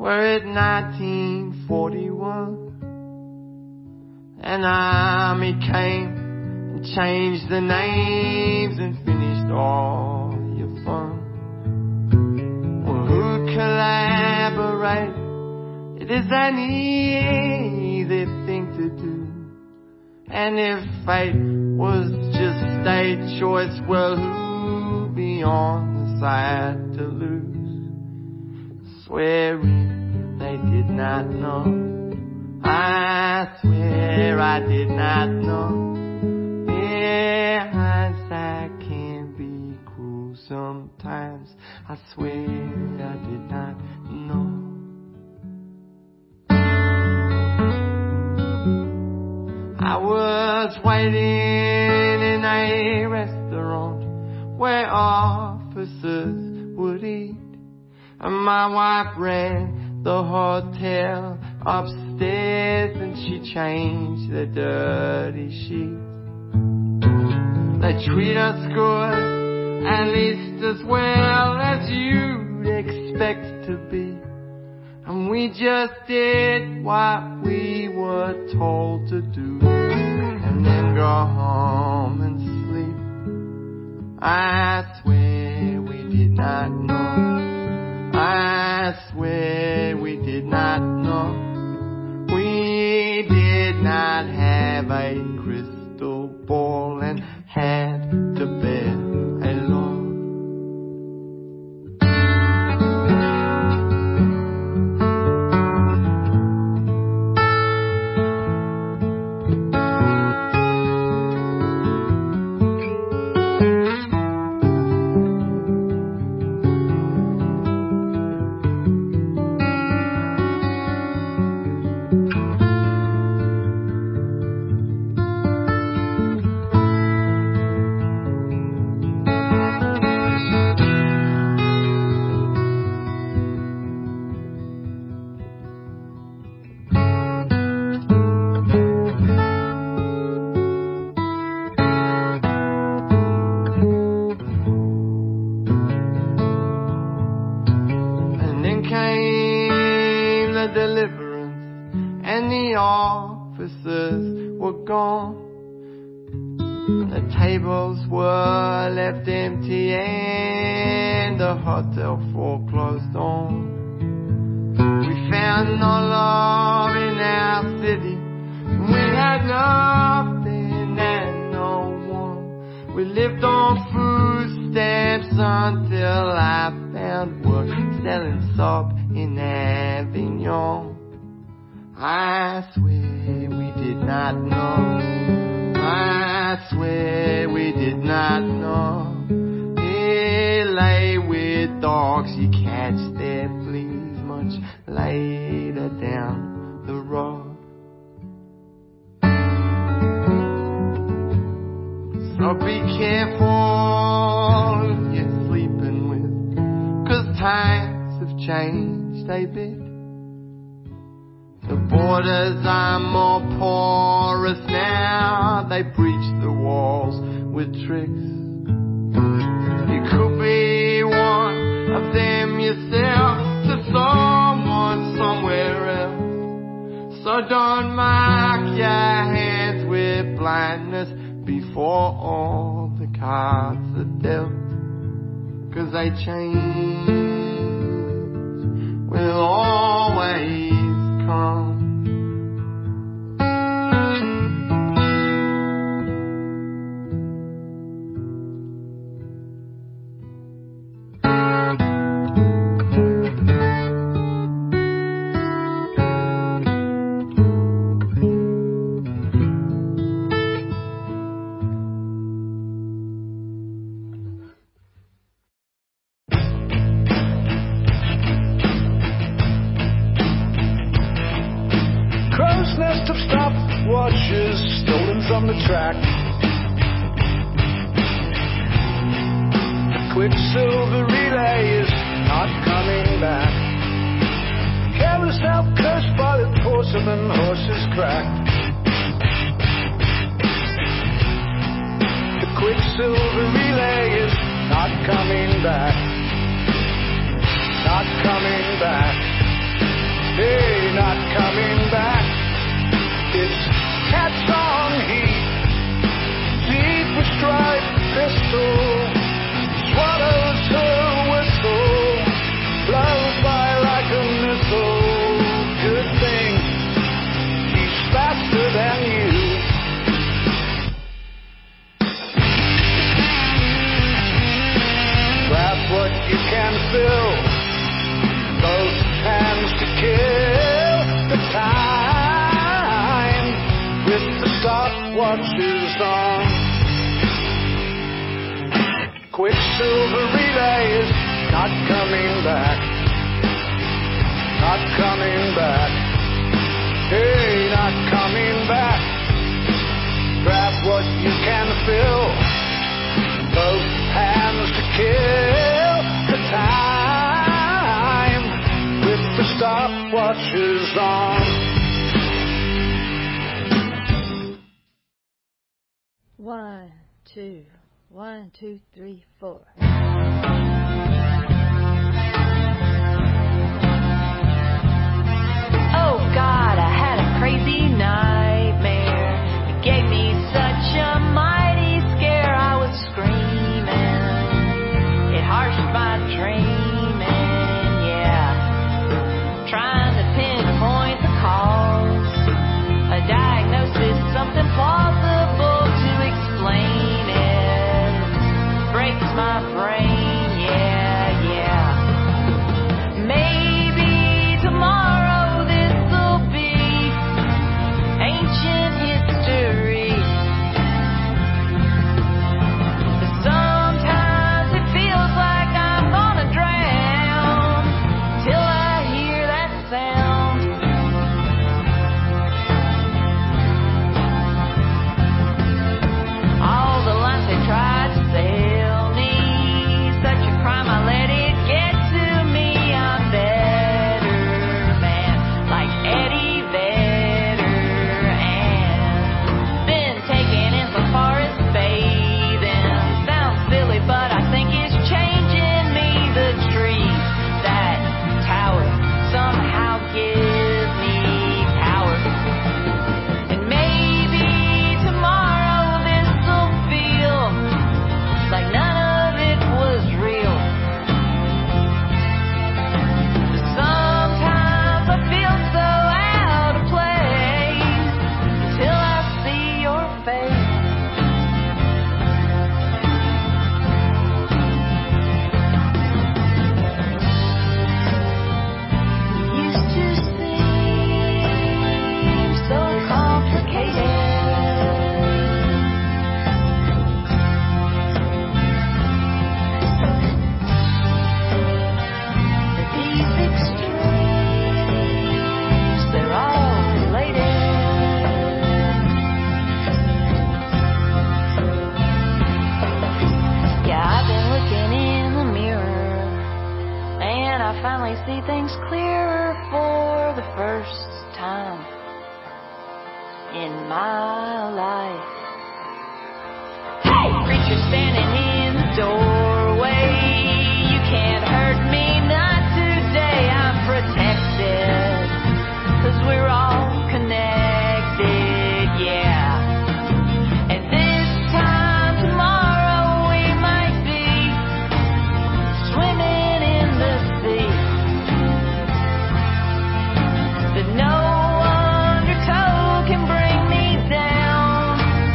Speaker 8: were it 1941. An army came and changed the names and finished all your fun. Well, who'd collaborate? It is an easy thing to do. And if fate was just a choice, well, who'd be on the side to lose? Swearing they did not know. I swear I did not know. Yeah, hindsight can be cruel sometimes. I swear I did not know. I was waiting in a restaurant where officers would eat, and my wife ran the hotel upstairs and she changed the dirty sheets. They treat us good, at least as well as you'd expect to be. And we just did what we were told to do, and then go home and sleep. I swear we did not know. I swear we did not know. We did not have a crystal ball and had to bear a load.
Speaker 9: Not coming back. Hey, not coming back. It's cats on heat, deep with striped pistol, swallows her whistle, blows by like a missile. Good thing he's faster than you. Grab what you can fill, both hands to kill the time with the stopwatches on. Quicksilver relays not coming back, not coming back. Hey, not coming back. Grab what you can fill, both hands to kill the time with the stopwatches on.
Speaker 3: 1, 2, 1, 2, 3, 4. Oh God, I had a crazy nightmare. It gave me such a mighty scare. I was screaming. It harshed my dreaming, yeah. Trying to pinpoint the cause, a diagnosis, something plausible to explain it. Breaks my brain, yeah, yeah. Maybe tomorrow this'll be ancient history. But sometimes it feels like I'm gonna drown till I hear that sound. All the lines they tried to sell me, such a crime I let it get to me. I'm better, man, like Eddie Vedder, and been taken in some forest bathing. Sounds silly, but I think it's changing me. The tree, that tower, somehow gives me power. And maybe tomorrow this'll feel like none of it was real. Sometimes I feel so out of place until I see your face. Used to seem so complicated. But these extremes, they're all related. Yeah, I've been looking in the mirror, and I finally see things clearer for the first time in my life. Hey, creature standing in the doorway, you can't hurt me, not today. I'm protected, 'cause we're all connected, yeah. And this time tomorrow we might be swimming in the sea. But no undertow can bring me down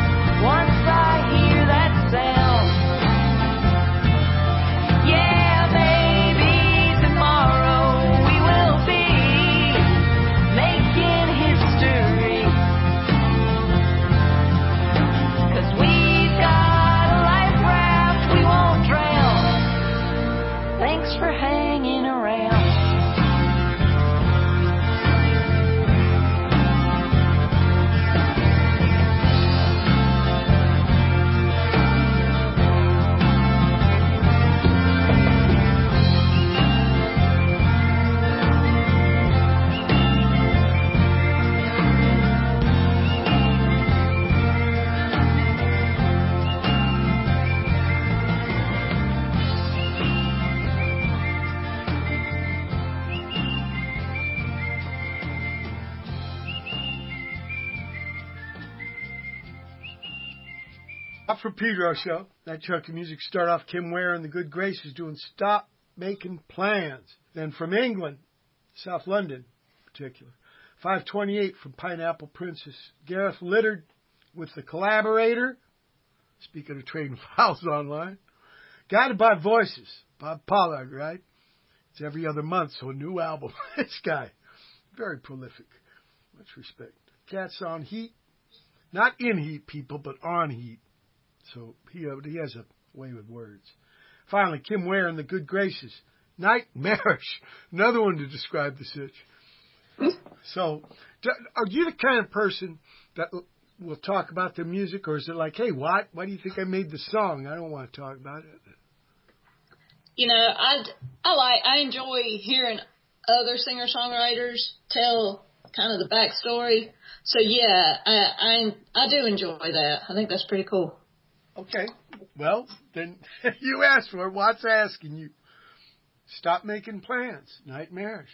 Speaker 1: Out for Pedro show. That chunk of music start off Kim Ware and the Good Graces doing Stop Making Plans. Then from England, South London in particular, 528 from Pineapple Princess, Gareth Littard with The Collaborator. Speaking of trading files online. Guided by Voices, Bob Pollard, right? It's every other month, so a new album. This guy, very prolific. Much respect. Cats on Heat. Not in heat, people, but on heat. So he has a way with words. Finally, Kim Ware and the Good Graces. Nightmarish. Another one to describe the sitch. So, are you the kind of person that will talk about the music, or is it like, hey, why do you think I made the song? I don't want to talk about it.
Speaker 2: You know, I enjoy hearing other singer-songwriters tell kind of the backstory. So yeah, I do enjoy that. I think that's pretty cool.
Speaker 1: Okay. Well, then you asked for it. What's asking you? Stop Making Plans. Nightmarish.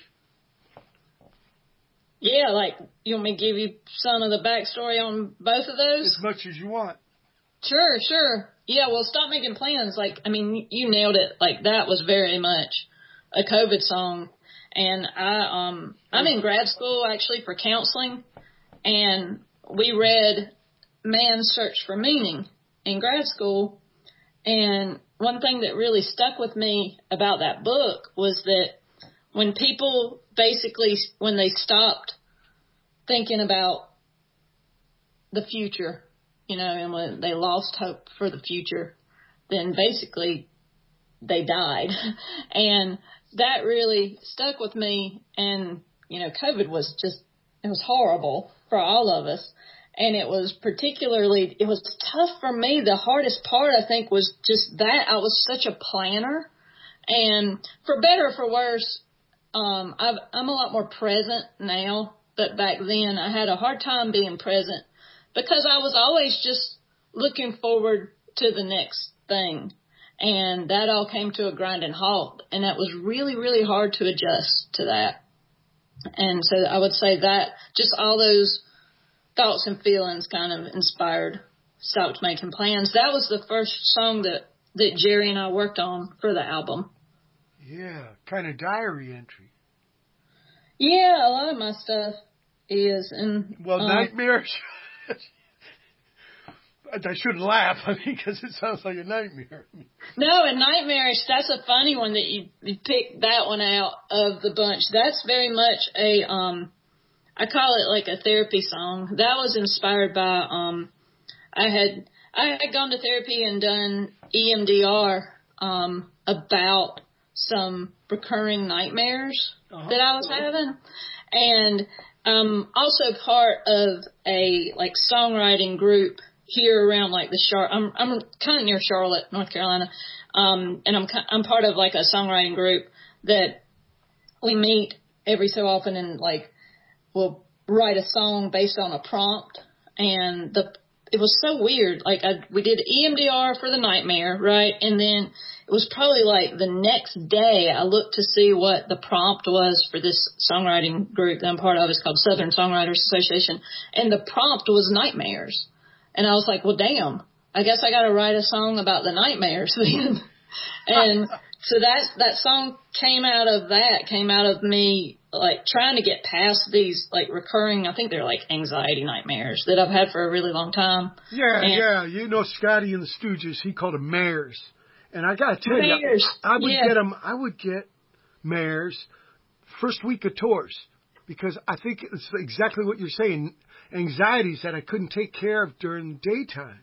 Speaker 2: Yeah, like, you want me to give you some of the backstory on both of those?
Speaker 1: As much as you want.
Speaker 2: Sure. Yeah, well, Stop Making Plans, like, I mean, you nailed it. Like, that was very much a COVID song. And I'm in grad school, actually, for counseling. And we read Man's Search for Meaning in grad school. And one thing that really stuck with me about that book was that when people basically, when they stopped thinking about the future, you know, and when they lost hope for the future, then basically they died. And that really stuck with me. And, you know, COVID was it was horrible for all of us. And it was tough for me. The hardest part, I think, was just that I was such a planner. And for better or for worse, I'm a lot more present now, but back then I had a hard time being present because I was always just looking forward to the next thing. And that all came to a grinding halt. And that was really, really hard to adjust to that. And so I would say that just all those thoughts and feelings kind of inspired Stopped Making Plans. That was the first song that Jerry and I worked on for the album.
Speaker 1: Yeah, kind of diary entry.
Speaker 2: Yeah, a lot of my stuff is. And
Speaker 1: well, Nightmarish. I shouldn't laugh, because it sounds like a nightmare.
Speaker 2: No, and Nightmarish, that's a funny one that you picked that one out of the bunch. That's very much I call it like a therapy song. That was inspired by, I had gone to therapy and done EMDR, about some recurring nightmares that I was having. And, also part of a like songwriting group here around like I'm kind of near Charlotte, North Carolina. And I'm part of like a songwriting group that we meet every so often and like we'll write a song based on a prompt. And it was so weird. Like we did EMDR for the nightmare, right? And then it was probably like the next day I looked to see what the prompt was for this songwriting group that I'm part of. It's called Southern Songwriters Association. And the prompt was nightmares. And I was like, well, damn, I guess I got to write a song about the nightmares then. And so that song came out of me like trying to get past these like recurring, I think they're like anxiety nightmares that I've had for a really long time.
Speaker 1: Yeah. You know, Scotty and the Stooges, he called them mares. And I got to tell you, I would get mares first week of tours because I think it's exactly what you're saying. Anxieties that I couldn't take care of during the daytime.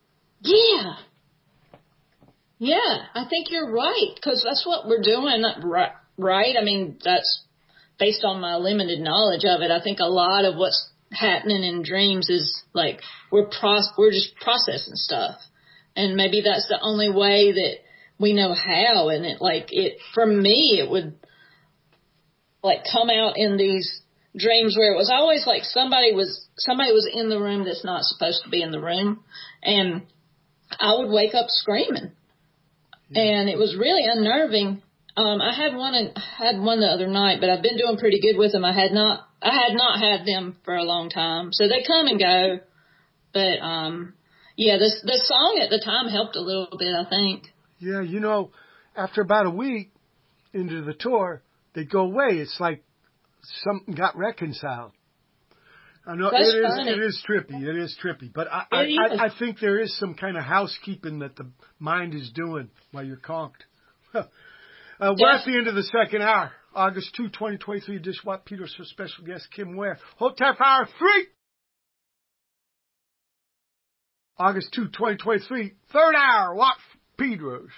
Speaker 2: Yeah, I think you're right, because that's what we're doing, right? I mean, that's based on my limited knowledge of it. I think a lot of what's happening in dreams is like we're just processing stuff, and maybe that's the only way that we know how. And for me, it would like come out in these dreams where it was always like somebody was in the room that's not supposed to be in the room, and I would wake up screaming. And it was really unnerving. I had one the other night, but I've been doing pretty good with them. I had not had them for a long time. So they come and go. But, Yeah, the song at the time helped a little bit, I think.
Speaker 1: Yeah, you know, after about a week into the tour, they'd go away. It's like something got reconciled. I know
Speaker 2: That's
Speaker 1: it
Speaker 2: funny.
Speaker 1: is trippy. It is trippy. But I think there is some kind of housekeeping that the mind is doing while you're conked. We're at the end of the second hour. August 2, 2023, Dish Watt Peters for special guest Kim Ware. Hold tight for hour 3. August 2, 2023, third hour, Watt Peters.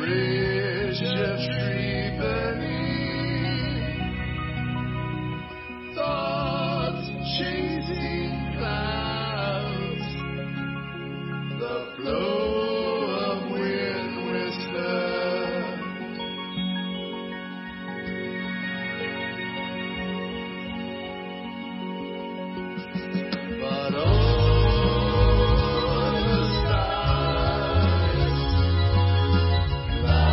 Speaker 9: bridge of tree beneath. Thoughts chasing clouds, the flow of wind whisper. But oh, the stars,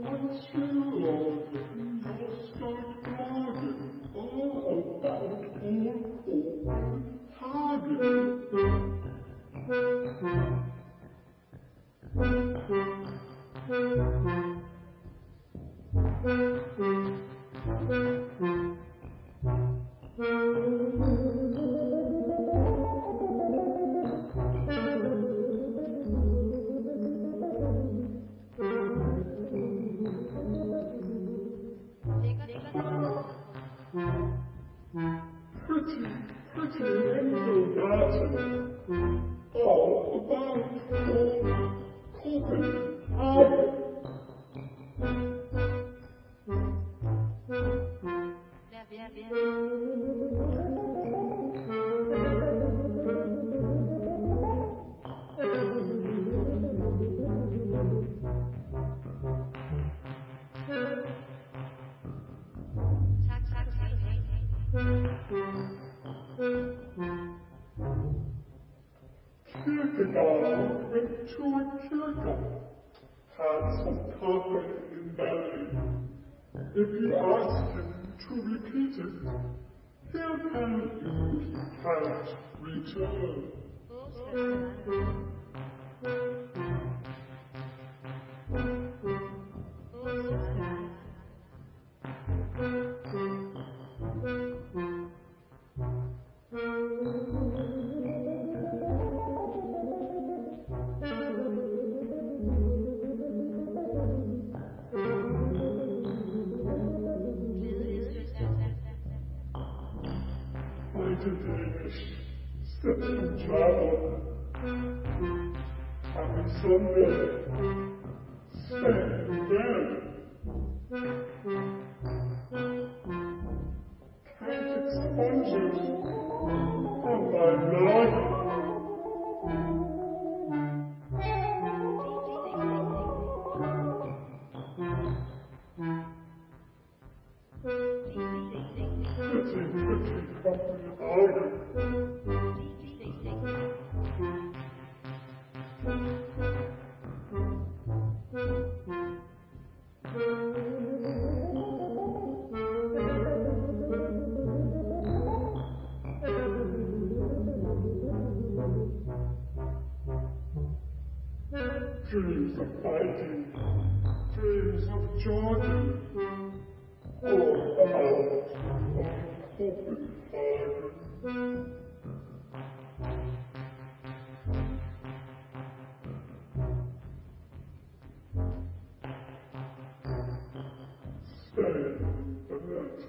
Speaker 10: Kierkegaard went to a kirtle, had some coffee in belly. If you ask him to repeat it, he'll tell you he can't return. Setting travel, happy Sunday, stay in bed. Can't expunge it from my life. Pretty company order. Dreams of fighting, dreams of jogging, or out of Copenhagen. Stay in bed.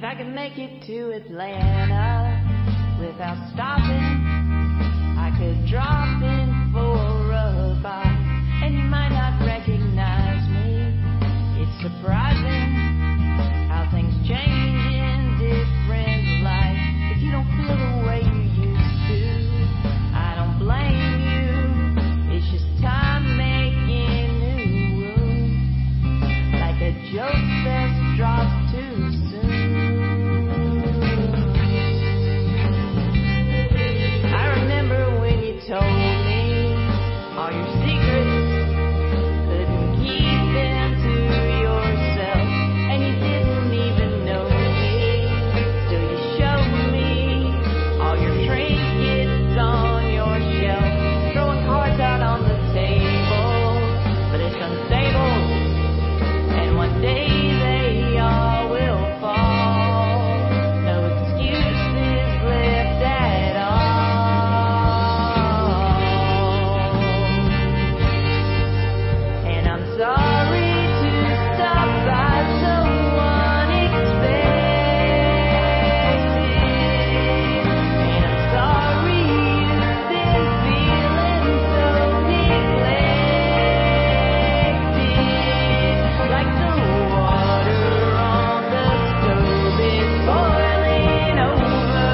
Speaker 3: If I could make it to Atlanta without stopping, I could drop in for a bite, and you might not recognize me. It's surprising how things change in different lights. If you don't feel the way you used to, I don't blame you. It's just time making new room, like a joke that's dropped too soon. I remember when you told me all your secrets, couldn't keep them to yourself, and you didn't even know me. Still you showed me all your trinkets on your shelf, throwing cards out on the table, but it's unstable, and one day they all will fall. No excuses left at all. And I'm sorry to stop by so unexpected. And I'm sorry you've been feeling so neglected. Like the water on the stove is boiling over.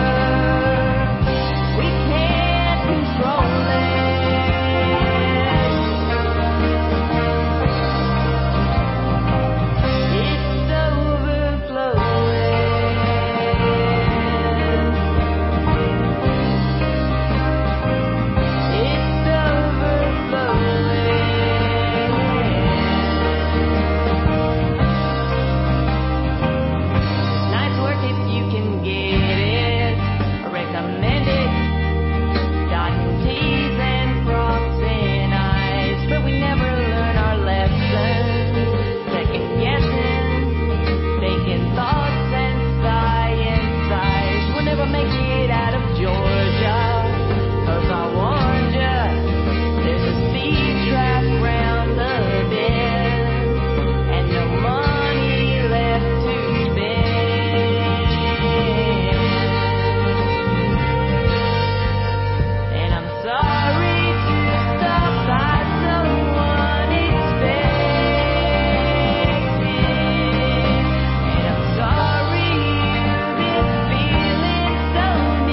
Speaker 3: We can't control it. It's overflowing. It's overflowing. Nice work if you can get it. I recommend it. Dotting T's and crossing I's, but we never learn our lessons. Second guessing, thinking thoughts and science eyes. We'll never make it out of Georgia, 'cause I warned ya, there's a speed trap round the bend, and no money left to spend. And I'm sorry to stop by so unexpected. And I'm sorry you've been feeling so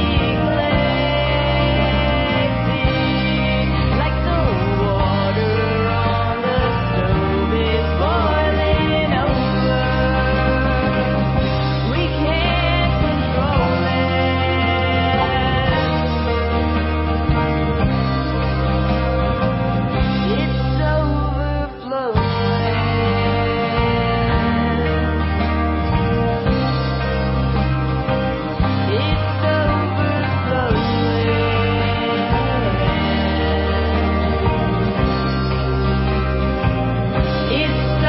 Speaker 3: neglected. Like the water on the stove is boiling over. We can't control it. It's overflowing. It's overflowing. It's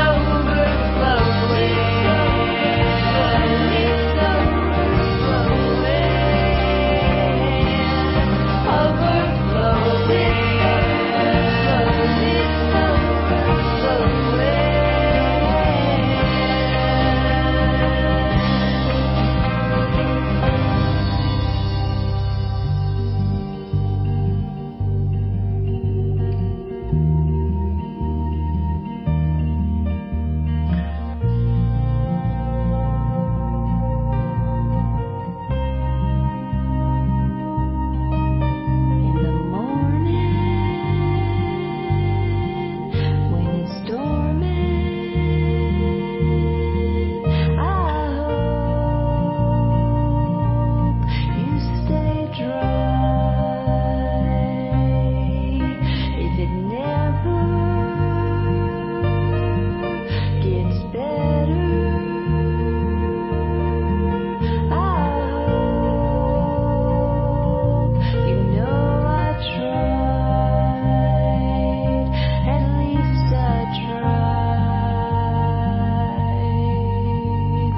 Speaker 3: in the morning when it's storming, I hope you stay dry. If it never gets better, I hope you know I tried. At least I tried.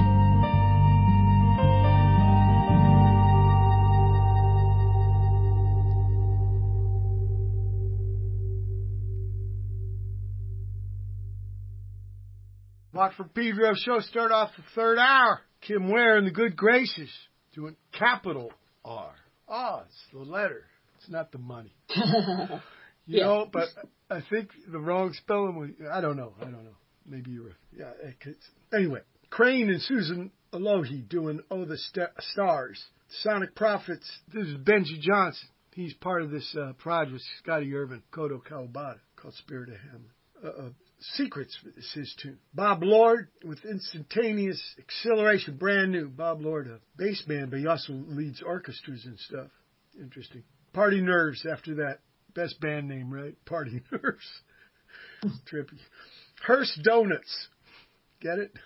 Speaker 1: Rockford Pedro show start off the third hour. Kim Ware and the Good Graces doing capital R. It's the letter. It's not the money. You know, but I think the wrong spelling was, I don't know. Maybe you were, anyway. Crane and Susan Alohi doing Oh the Stars. Sonic Prophets, this is Benji Johnson. He's part of this project with Scotty Irvin, Kodo Kawabata, called Spirit of Hamlet. Secrets is his tune. Bob Lord with Instantaneous Acceleration, brand new. Bob Lord, a bass man, but he also leads orchestras and stuff. Interesting. Party Nerves after that. Best band name, right? Party Nerves. Trippy. Hearst Donuts. Get it?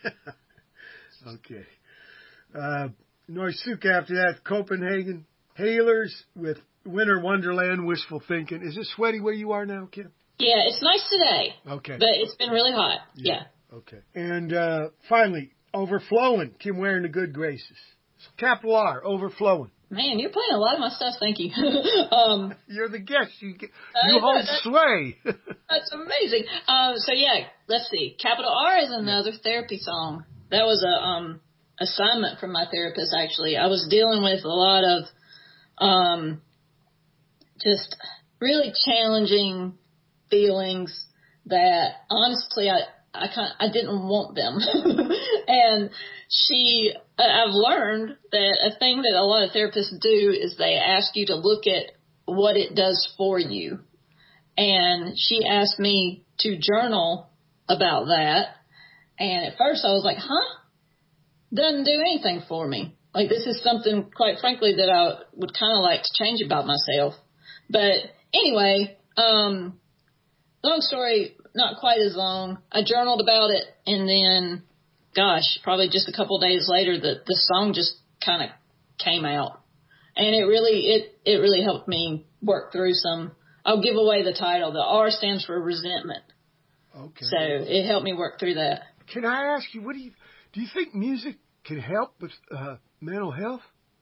Speaker 1: Okay. Noisuke after that. Copenhagen. Hailers with Winter Wonderland, Wishful Thinking. Is it sweaty where you are now, Kim?
Speaker 2: Yeah, it's nice today.
Speaker 1: Okay.
Speaker 2: But it's been really hot. Yeah.
Speaker 1: Okay. And finally, Overflowing. Kim Ware and the Good Graces. So capital R, Overflowing.
Speaker 2: Man, you're playing a lot of my stuff. Thank you.
Speaker 1: You're the guest. You hold sway.
Speaker 2: That's amazing. So yeah, let's see. Capital R is another therapy song. That was a assignment from my therapist. Actually, I was dealing with a lot of just really challenging feelings that honestly I didn't want them. And I've learned that a thing that a lot of therapists do is they ask you to look at what it does for you. And she asked me to journal about that. And at first I was like, doesn't do anything for me. Like, this is something, quite frankly, that I would kind of like to change about myself. But anyway, long story, not quite as long. I journaled about it, and then, probably just a couple of days later, the song just kind of came out. And it really helped me work through some. I'll give away the title. The R stands for resentment. Okay. So it helped me work through that.
Speaker 1: Can I ask you, do you think music can help with mental health?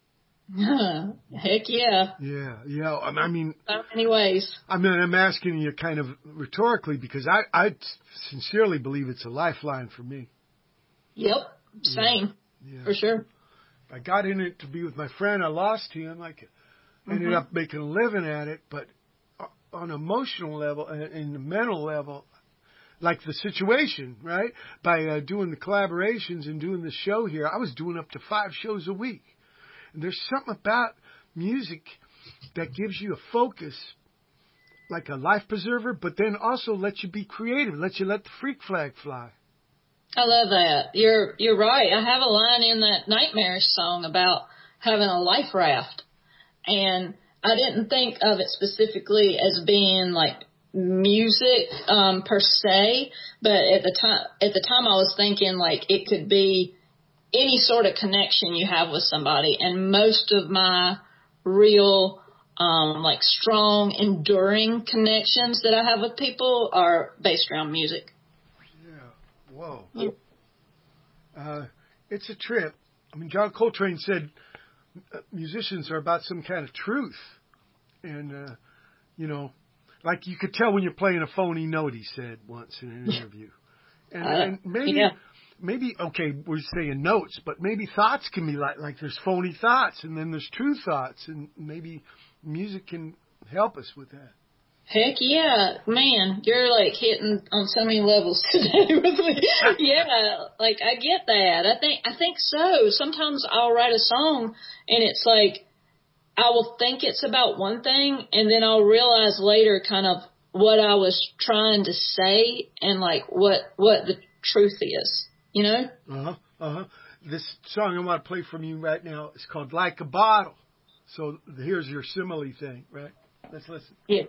Speaker 2: Heck yeah.
Speaker 1: Yeah. I mean,
Speaker 2: so many ways. I mean,
Speaker 1: I'm asking you kind of rhetorically because I sincerely believe it's a lifeline for me.
Speaker 2: Yep. Same. Yeah. For sure.
Speaker 1: I got in it to be with my friend. I lost him. I ended up making a living at it, but on an emotional level and the mental level, like the situation, right? By doing the collaborations and doing the show here, I was doing up to 5 shows a week. And there's something about music that gives you a focus, like a life preserver, but then also lets you be creative, lets you let the freak flag fly.
Speaker 2: I love that. You're right. I have a line in that Nightmarish song about having a life raft. And I didn't think of it specifically as being like music per se, but at the time I was thinking like it could be any sort of connection you have with somebody. And most of my real like strong, enduring connections that I have with people are based around music.
Speaker 1: Yeah. Whoa. Yeah. It's a trip. I mean, John Coltrane said musicians are about some kind of truth. And, like you could tell when you're playing a phony note, he said once in an interview. And maybe, okay, we're saying notes, but maybe thoughts can be like there's phony thoughts and then there's true thoughts, and maybe music can help us with that.
Speaker 2: Heck yeah, man, you're like hitting on so many levels today with me. Yeah, like I get that. I think so. Sometimes I'll write a song and it's like I will think it's about one thing and then I'll realize later kind of what I was trying to say and like what the truth is, you know?
Speaker 1: This song I want to play from you right now is called Like a Bottle. So here's your simile thing, right? Let's listen.
Speaker 2: Yeah.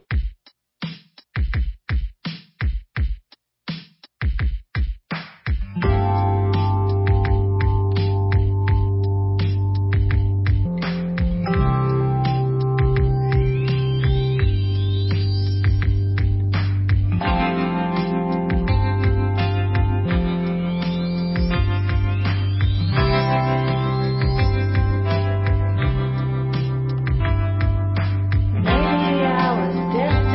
Speaker 3: Maybe I was destined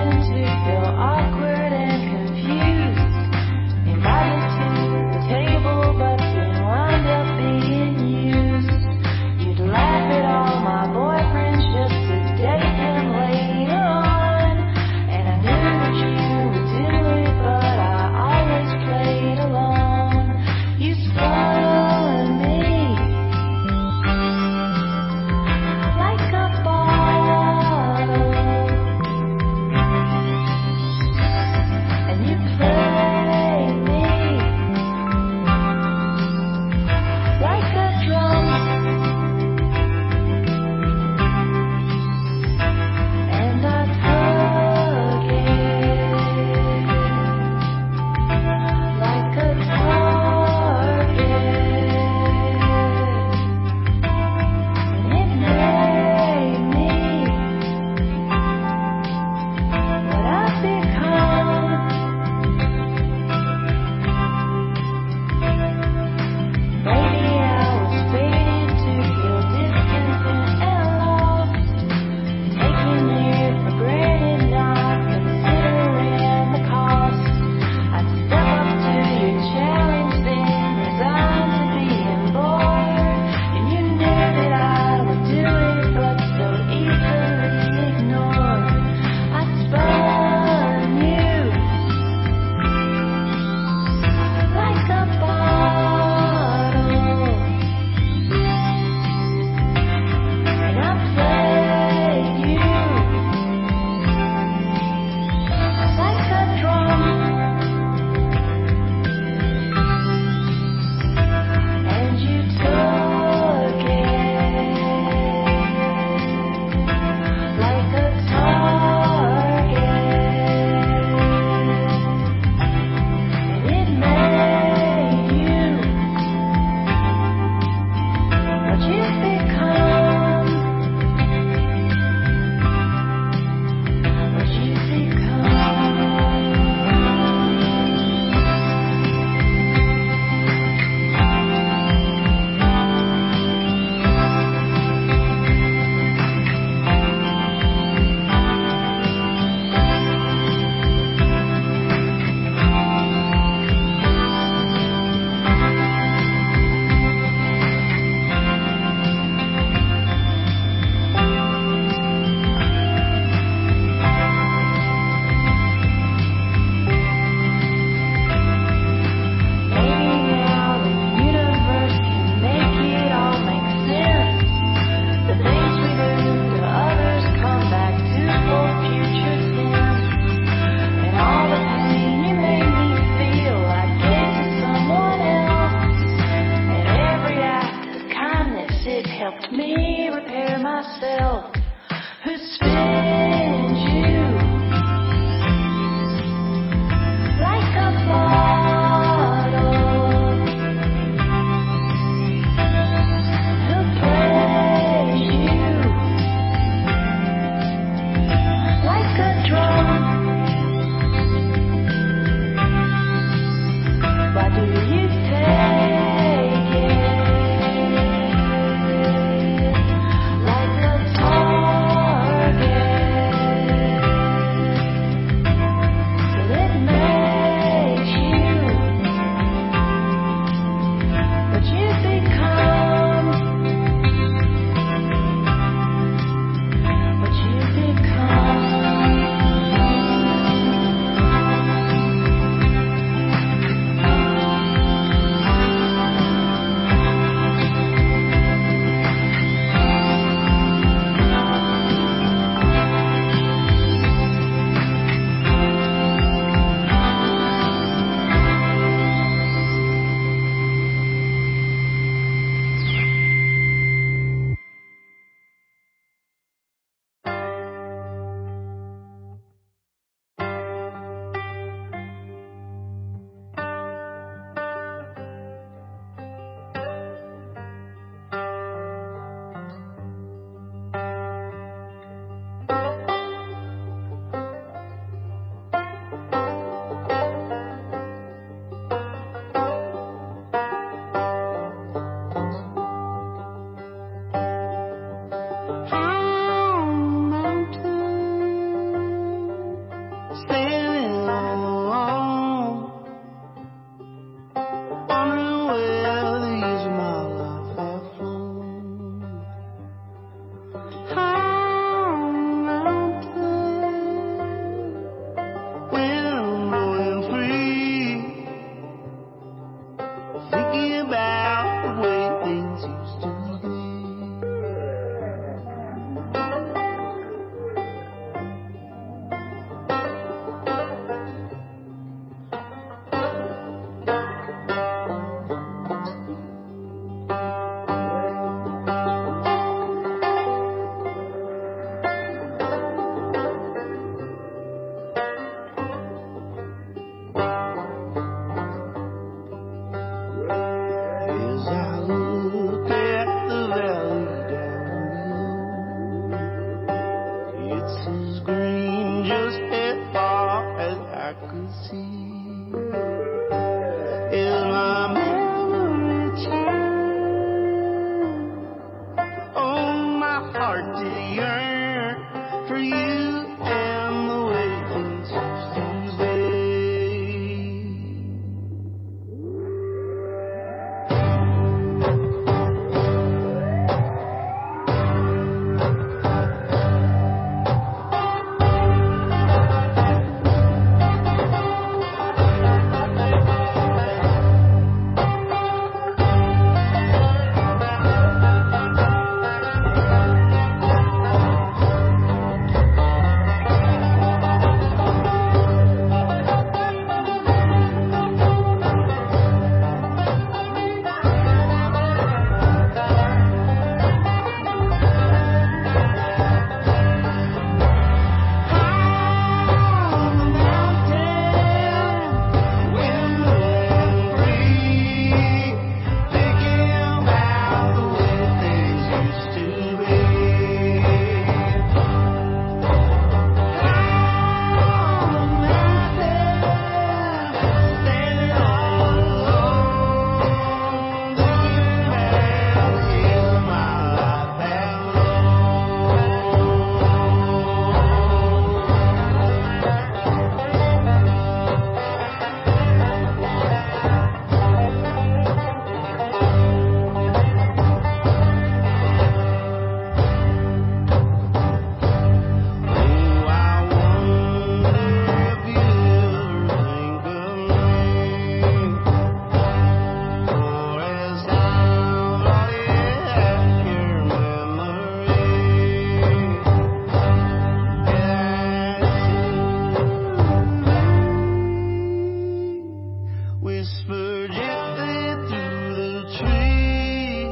Speaker 8: whisper gently through the trees.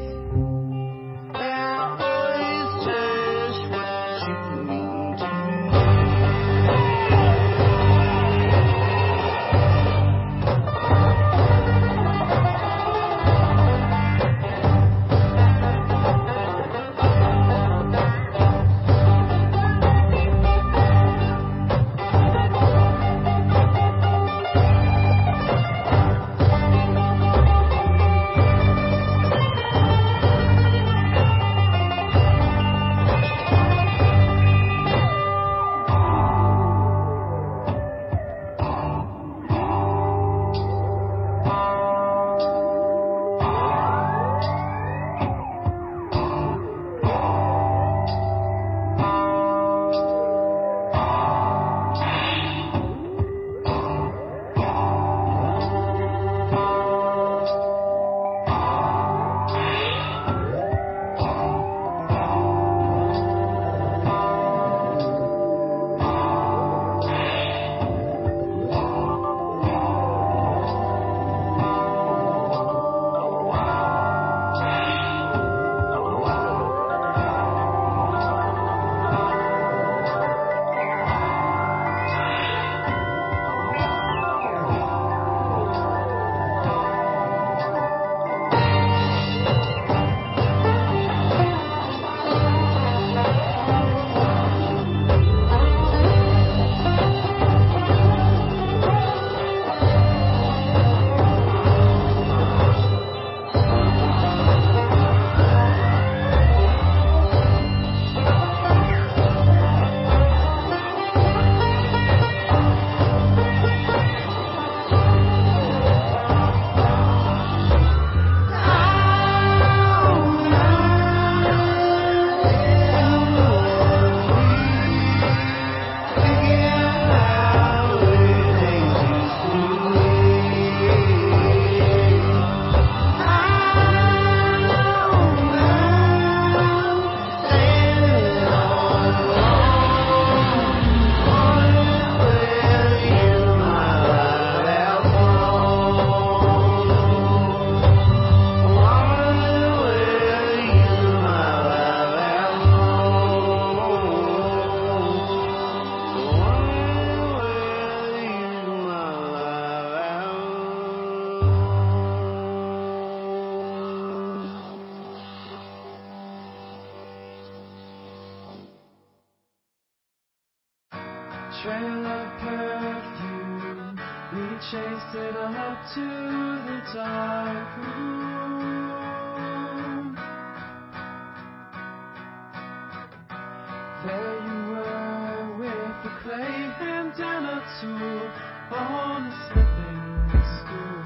Speaker 8: I'll always cherish what you mean to
Speaker 11: trail of perfume, we chased it up to the dark room. There you were with the clay hand and a tool on the slipping stool.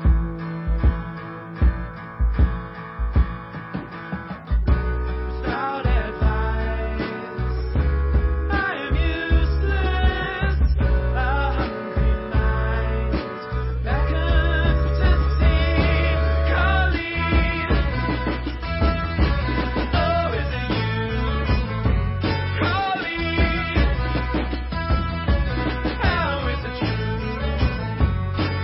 Speaker 11: Without advice, I am useless. A hungry mind beckons to see. Colleen, oh, is it you? Colleen, how is it true?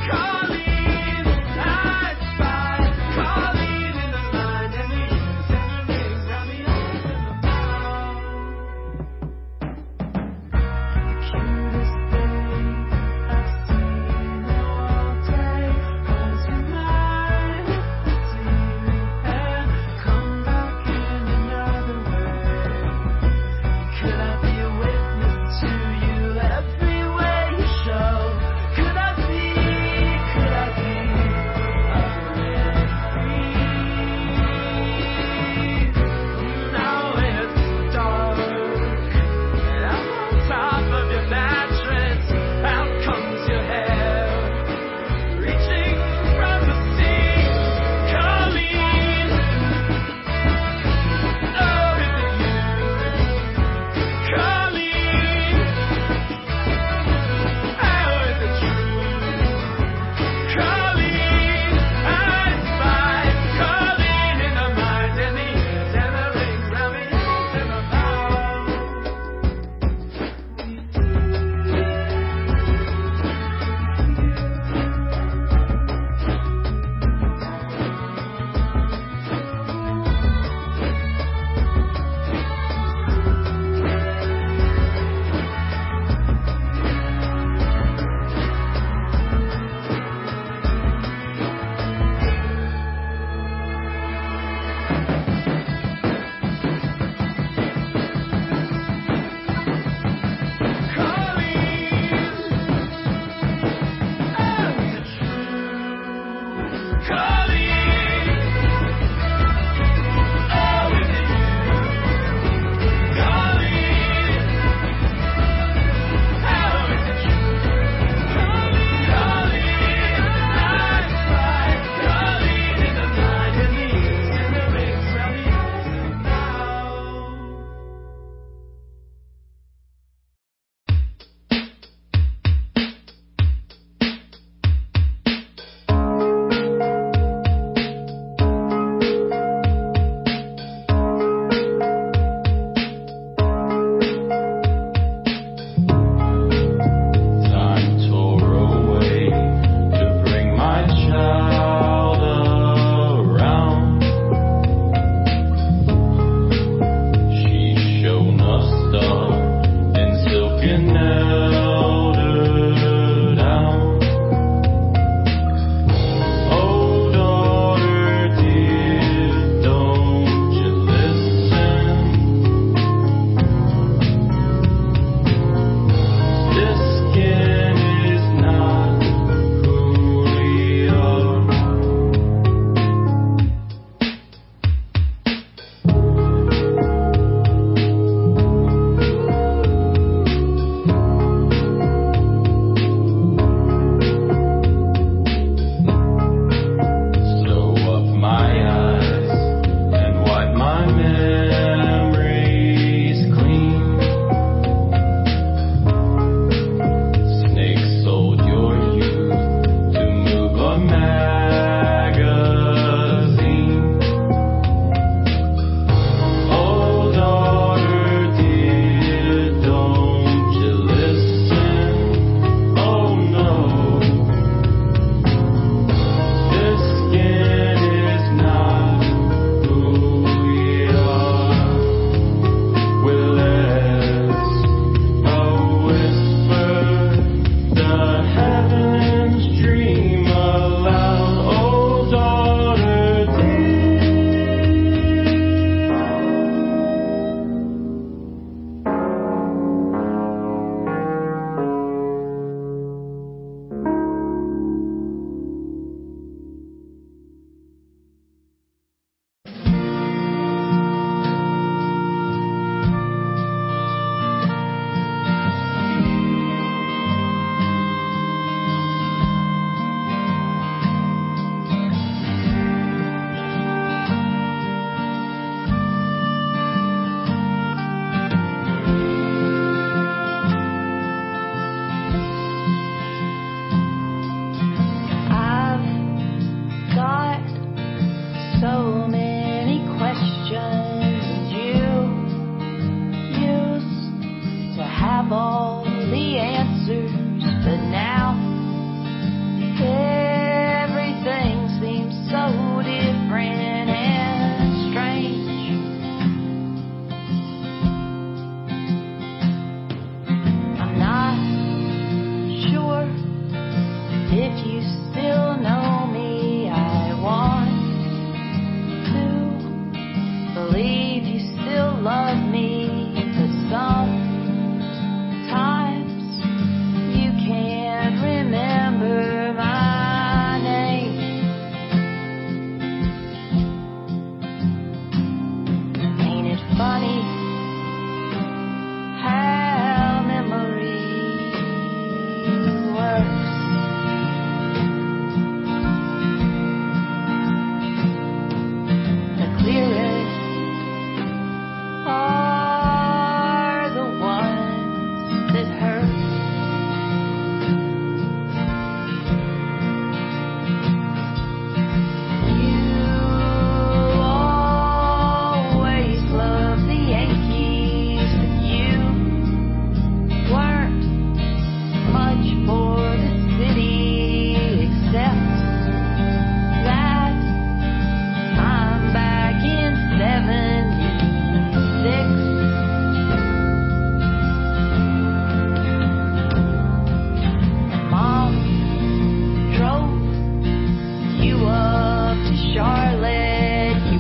Speaker 3: Charlotte, you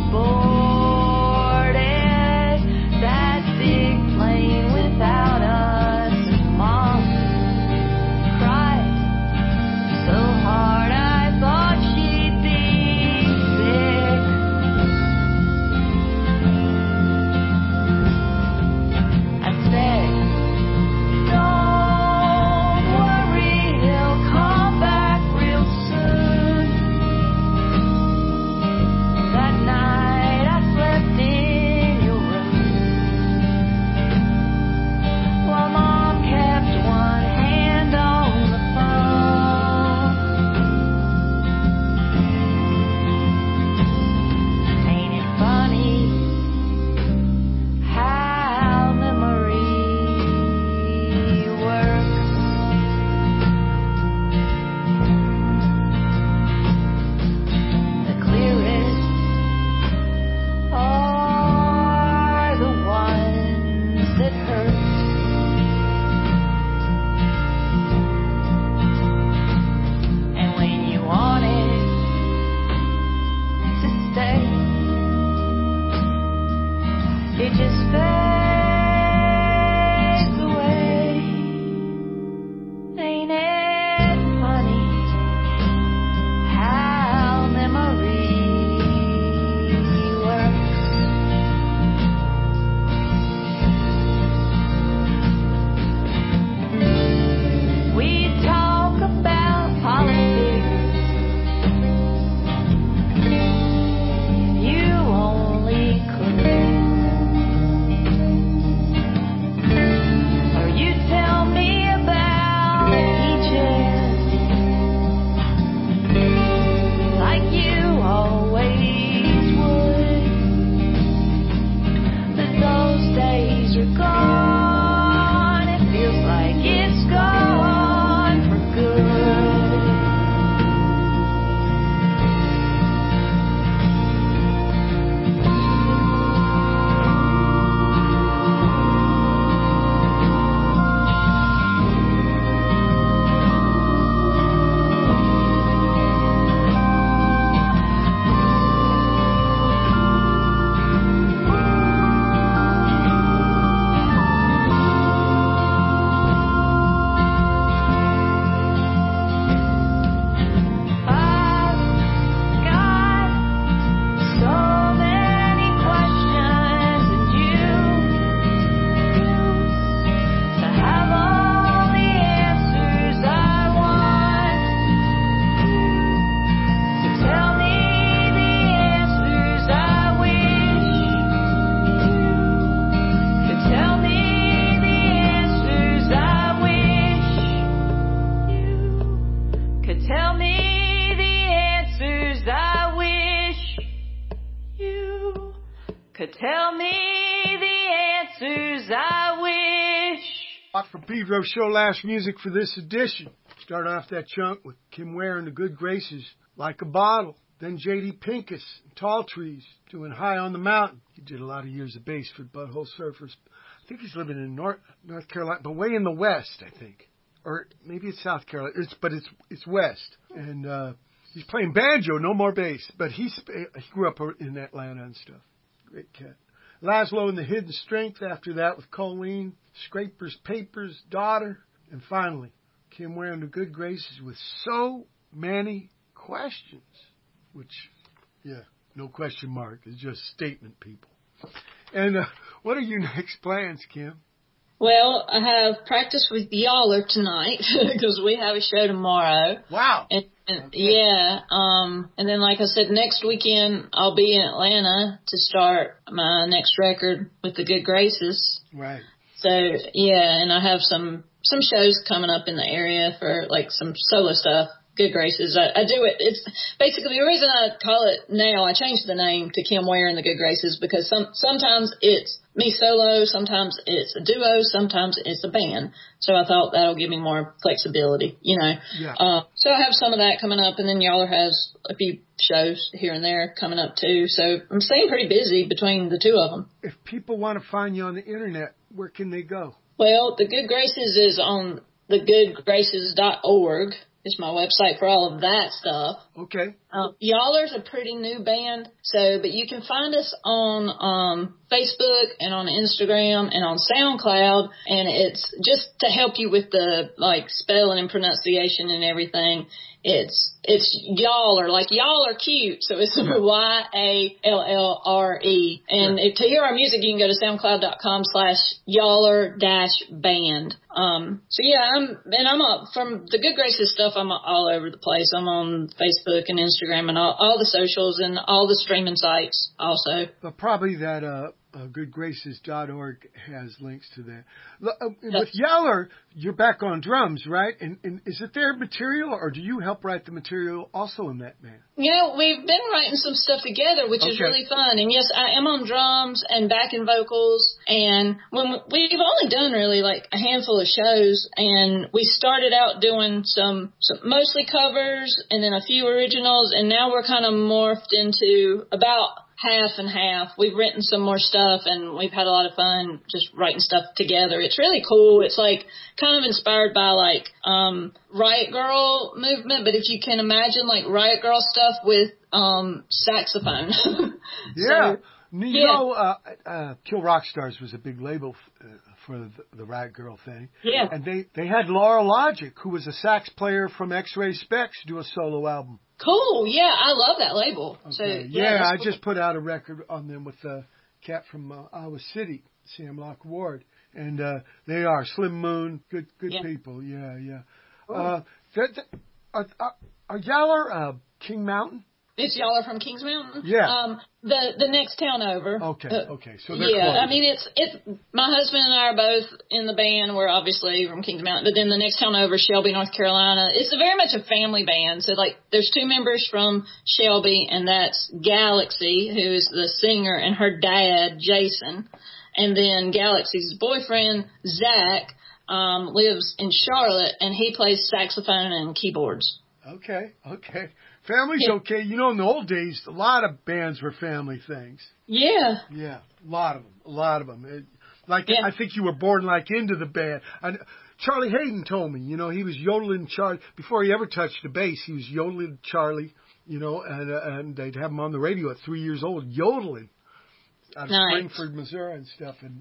Speaker 3: boarded that big plane without us. Mom cried so hard I thought she'd be sick. I said, don't worry, he'll come back real soon. That night I slept in your room while Mom kept one hand on the phone. Ain't it funny how memory works? The clearest are the ones that hurt. And when you wanted to stay, it just fades away. Ain't it funny how memory works? We talk about politics. You only could. Or you tell me about peaches, like you always would. But those days are gone. It feels like it's gone for good. I've got so many questions, and you to have all the answers I want. So tell me the answers I wish you could tell me the answers I wish you could tell me the answers I wish you could tell me the answers I wish.
Speaker 1: Lot for Pedro Show Last music for this edition. Start off that chunk with Kim Ware and the Good Graces, Like a Bottle. Then J.D. Pincus and Tall Trees doing High on the Mountain. He did a lot of years of bass for Butthole Surfers. I think he's living in North Carolina, but way in the west, I think. Or maybe it's South Carolina. It's west. And he's playing banjo, no more bass. But he grew up in Atlanta and stuff. Great cat. Laszlo and the Hidden Strength after that with Colleen, Scrapers, Papers, Daughter. And finally, Kim Ware and the Good Graces with So Many Questions. Which, yeah, no question mark. It's just statement, people. And what are your next plans, Kim?
Speaker 2: Well, I have practice with Yaller tonight because we have a show tomorrow.
Speaker 1: Wow.
Speaker 2: And yeah. And then, like I said, next weekend I'll be in Atlanta to start my next record with the Good Graces.
Speaker 1: Right.
Speaker 2: So yeah, and I have some shows coming up in the area for like some solo stuff. Good Graces. I do it. It's basically the reason I call it now. I changed the name to Kim Ware and the Good Graces because sometimes it's me solo, sometimes it's a duo, sometimes it's a band. So I thought that'll give me more flexibility, you know.
Speaker 1: Yeah.
Speaker 2: So I have some of that coming up, and then Yaller has a few shows here and there coming up too. So I'm staying pretty busy between the two of them.
Speaker 1: If people want to find you on the internet, where can they go?
Speaker 2: Well, the Good Graces is on thegoodgraces.org. is my website for all of that stuff.
Speaker 1: Okay.
Speaker 2: Y'aller's a pretty new band, but you can find us on Facebook and on Instagram and on SoundCloud, and it's just to help you with the spelling and pronunciation and everything. It's Yaller, like y'all are cute, so it's Yallre. And to hear our music, you can go to SoundCloud.com/Yaller-band. So yeah, I'm from the Good Graces stuff. I'm all over the place. I'm on Facebook and Instagram and all the socials and all the streaming sites also.
Speaker 1: But probably that goodgraces.org has links to that. With Yaller, you're back on drums, right? And is it their material, or do you help write the material also in that band?
Speaker 2: We've been writing some stuff together, which is really fun. And yes, I am on drums and backing vocals. And we've only done really like a handful of shows, and we started out doing some mostly covers and then a few originals, and now we're kind of morphed into about half and half. We've written some more stuff, and we've had a lot of fun just writing stuff together. It's really cool. It's like kind of inspired by Riot Girl movement, but if you can imagine like Riot Girl stuff with saxophone.
Speaker 1: Yeah. Kill Rock Stars was a big label for the Riot Girl thing.
Speaker 2: Yeah.
Speaker 1: And they had Laura Logic, who was a sax player from X-Ray Specs, do a solo album.
Speaker 2: Cool. Yeah, I love that label.
Speaker 1: Okay.
Speaker 2: So
Speaker 1: I just put out a record on them with a cat from Iowa City, Sam Locke Ward, and they are Slim Moon, good people. Yeah.
Speaker 2: Cool.
Speaker 1: Are Yaller King Mountain?
Speaker 2: It's Yaller from Kings Mountain.
Speaker 1: Yeah.
Speaker 2: The next town over.
Speaker 1: Okay. So they're close.
Speaker 2: I mean, it's my husband and I are both in the band. We're obviously from Kings Mountain, but then the next town over, Shelby, North Carolina. It's very much a family band. So there's two members from Shelby, and that's Galaxy, who is the singer, and her dad, Jason. And then Galaxy's boyfriend, Zach, lives in Charlotte, and he plays saxophone and keyboards.
Speaker 1: Okay. Family's okay. You know, in the old days, a lot of bands were family things.
Speaker 2: Yeah.
Speaker 1: Yeah, a lot of them. I think you were born into the band. Charlie Hayden told me, he was yodeling Charlie. Before he ever touched the bass, he was yodeling Charlie, and they'd have him on the radio at 3 years old, yodeling out of Springford, Missouri and stuff. And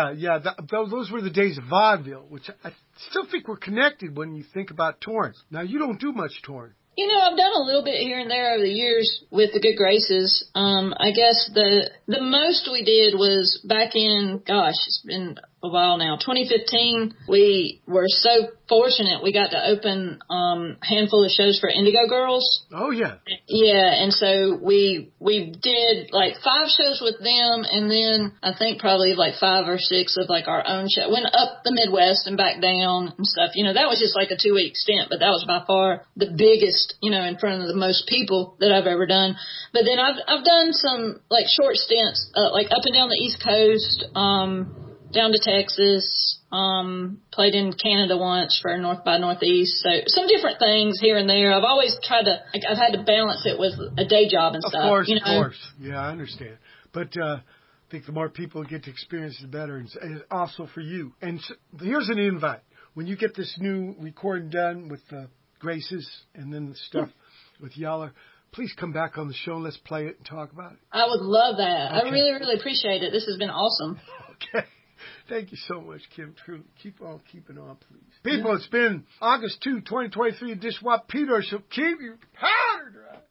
Speaker 1: those were the days of vaudeville, which I still think we're connected when you think about touring. Now, you don't do much touring.
Speaker 2: I've done a little bit here and there over the years with the Good Graces. I guess the most we did was back in, it's been a while now, 2015. We were so fortunate we got to open a handful of shows for Indigo Girls.
Speaker 1: Oh, yeah.
Speaker 2: Yeah, and so we did 5 shows with them, and then I think probably 5 or 6 of our own show. Went up the Midwest and back down and stuff. That was just a 2-week stint, but that was by far the biggest, in front of the most people that I've ever done. But then I've done some short stints, up and down the East Coast, down to Texas, played in Canada once for North by Northeast. So some different things here and there. I've always tried to, I've had to balance it with a day job and stuff.
Speaker 1: Of course. Yeah, I understand. But, I think the more people get to experience, the better. And also for you. And so, here's an invite. When you get this new recording done with the Graces and then the stuff with Yaller, please come back on the show and let's play it and talk about it.
Speaker 2: I would love that. Okay. I really, really appreciate it. This has been awesome.
Speaker 1: Okay. Thank you so much, Kim. Truly. Keep on keeping on, please. People, it's been August 2, 2023 at Dishwap Peter, so keep your powder dry.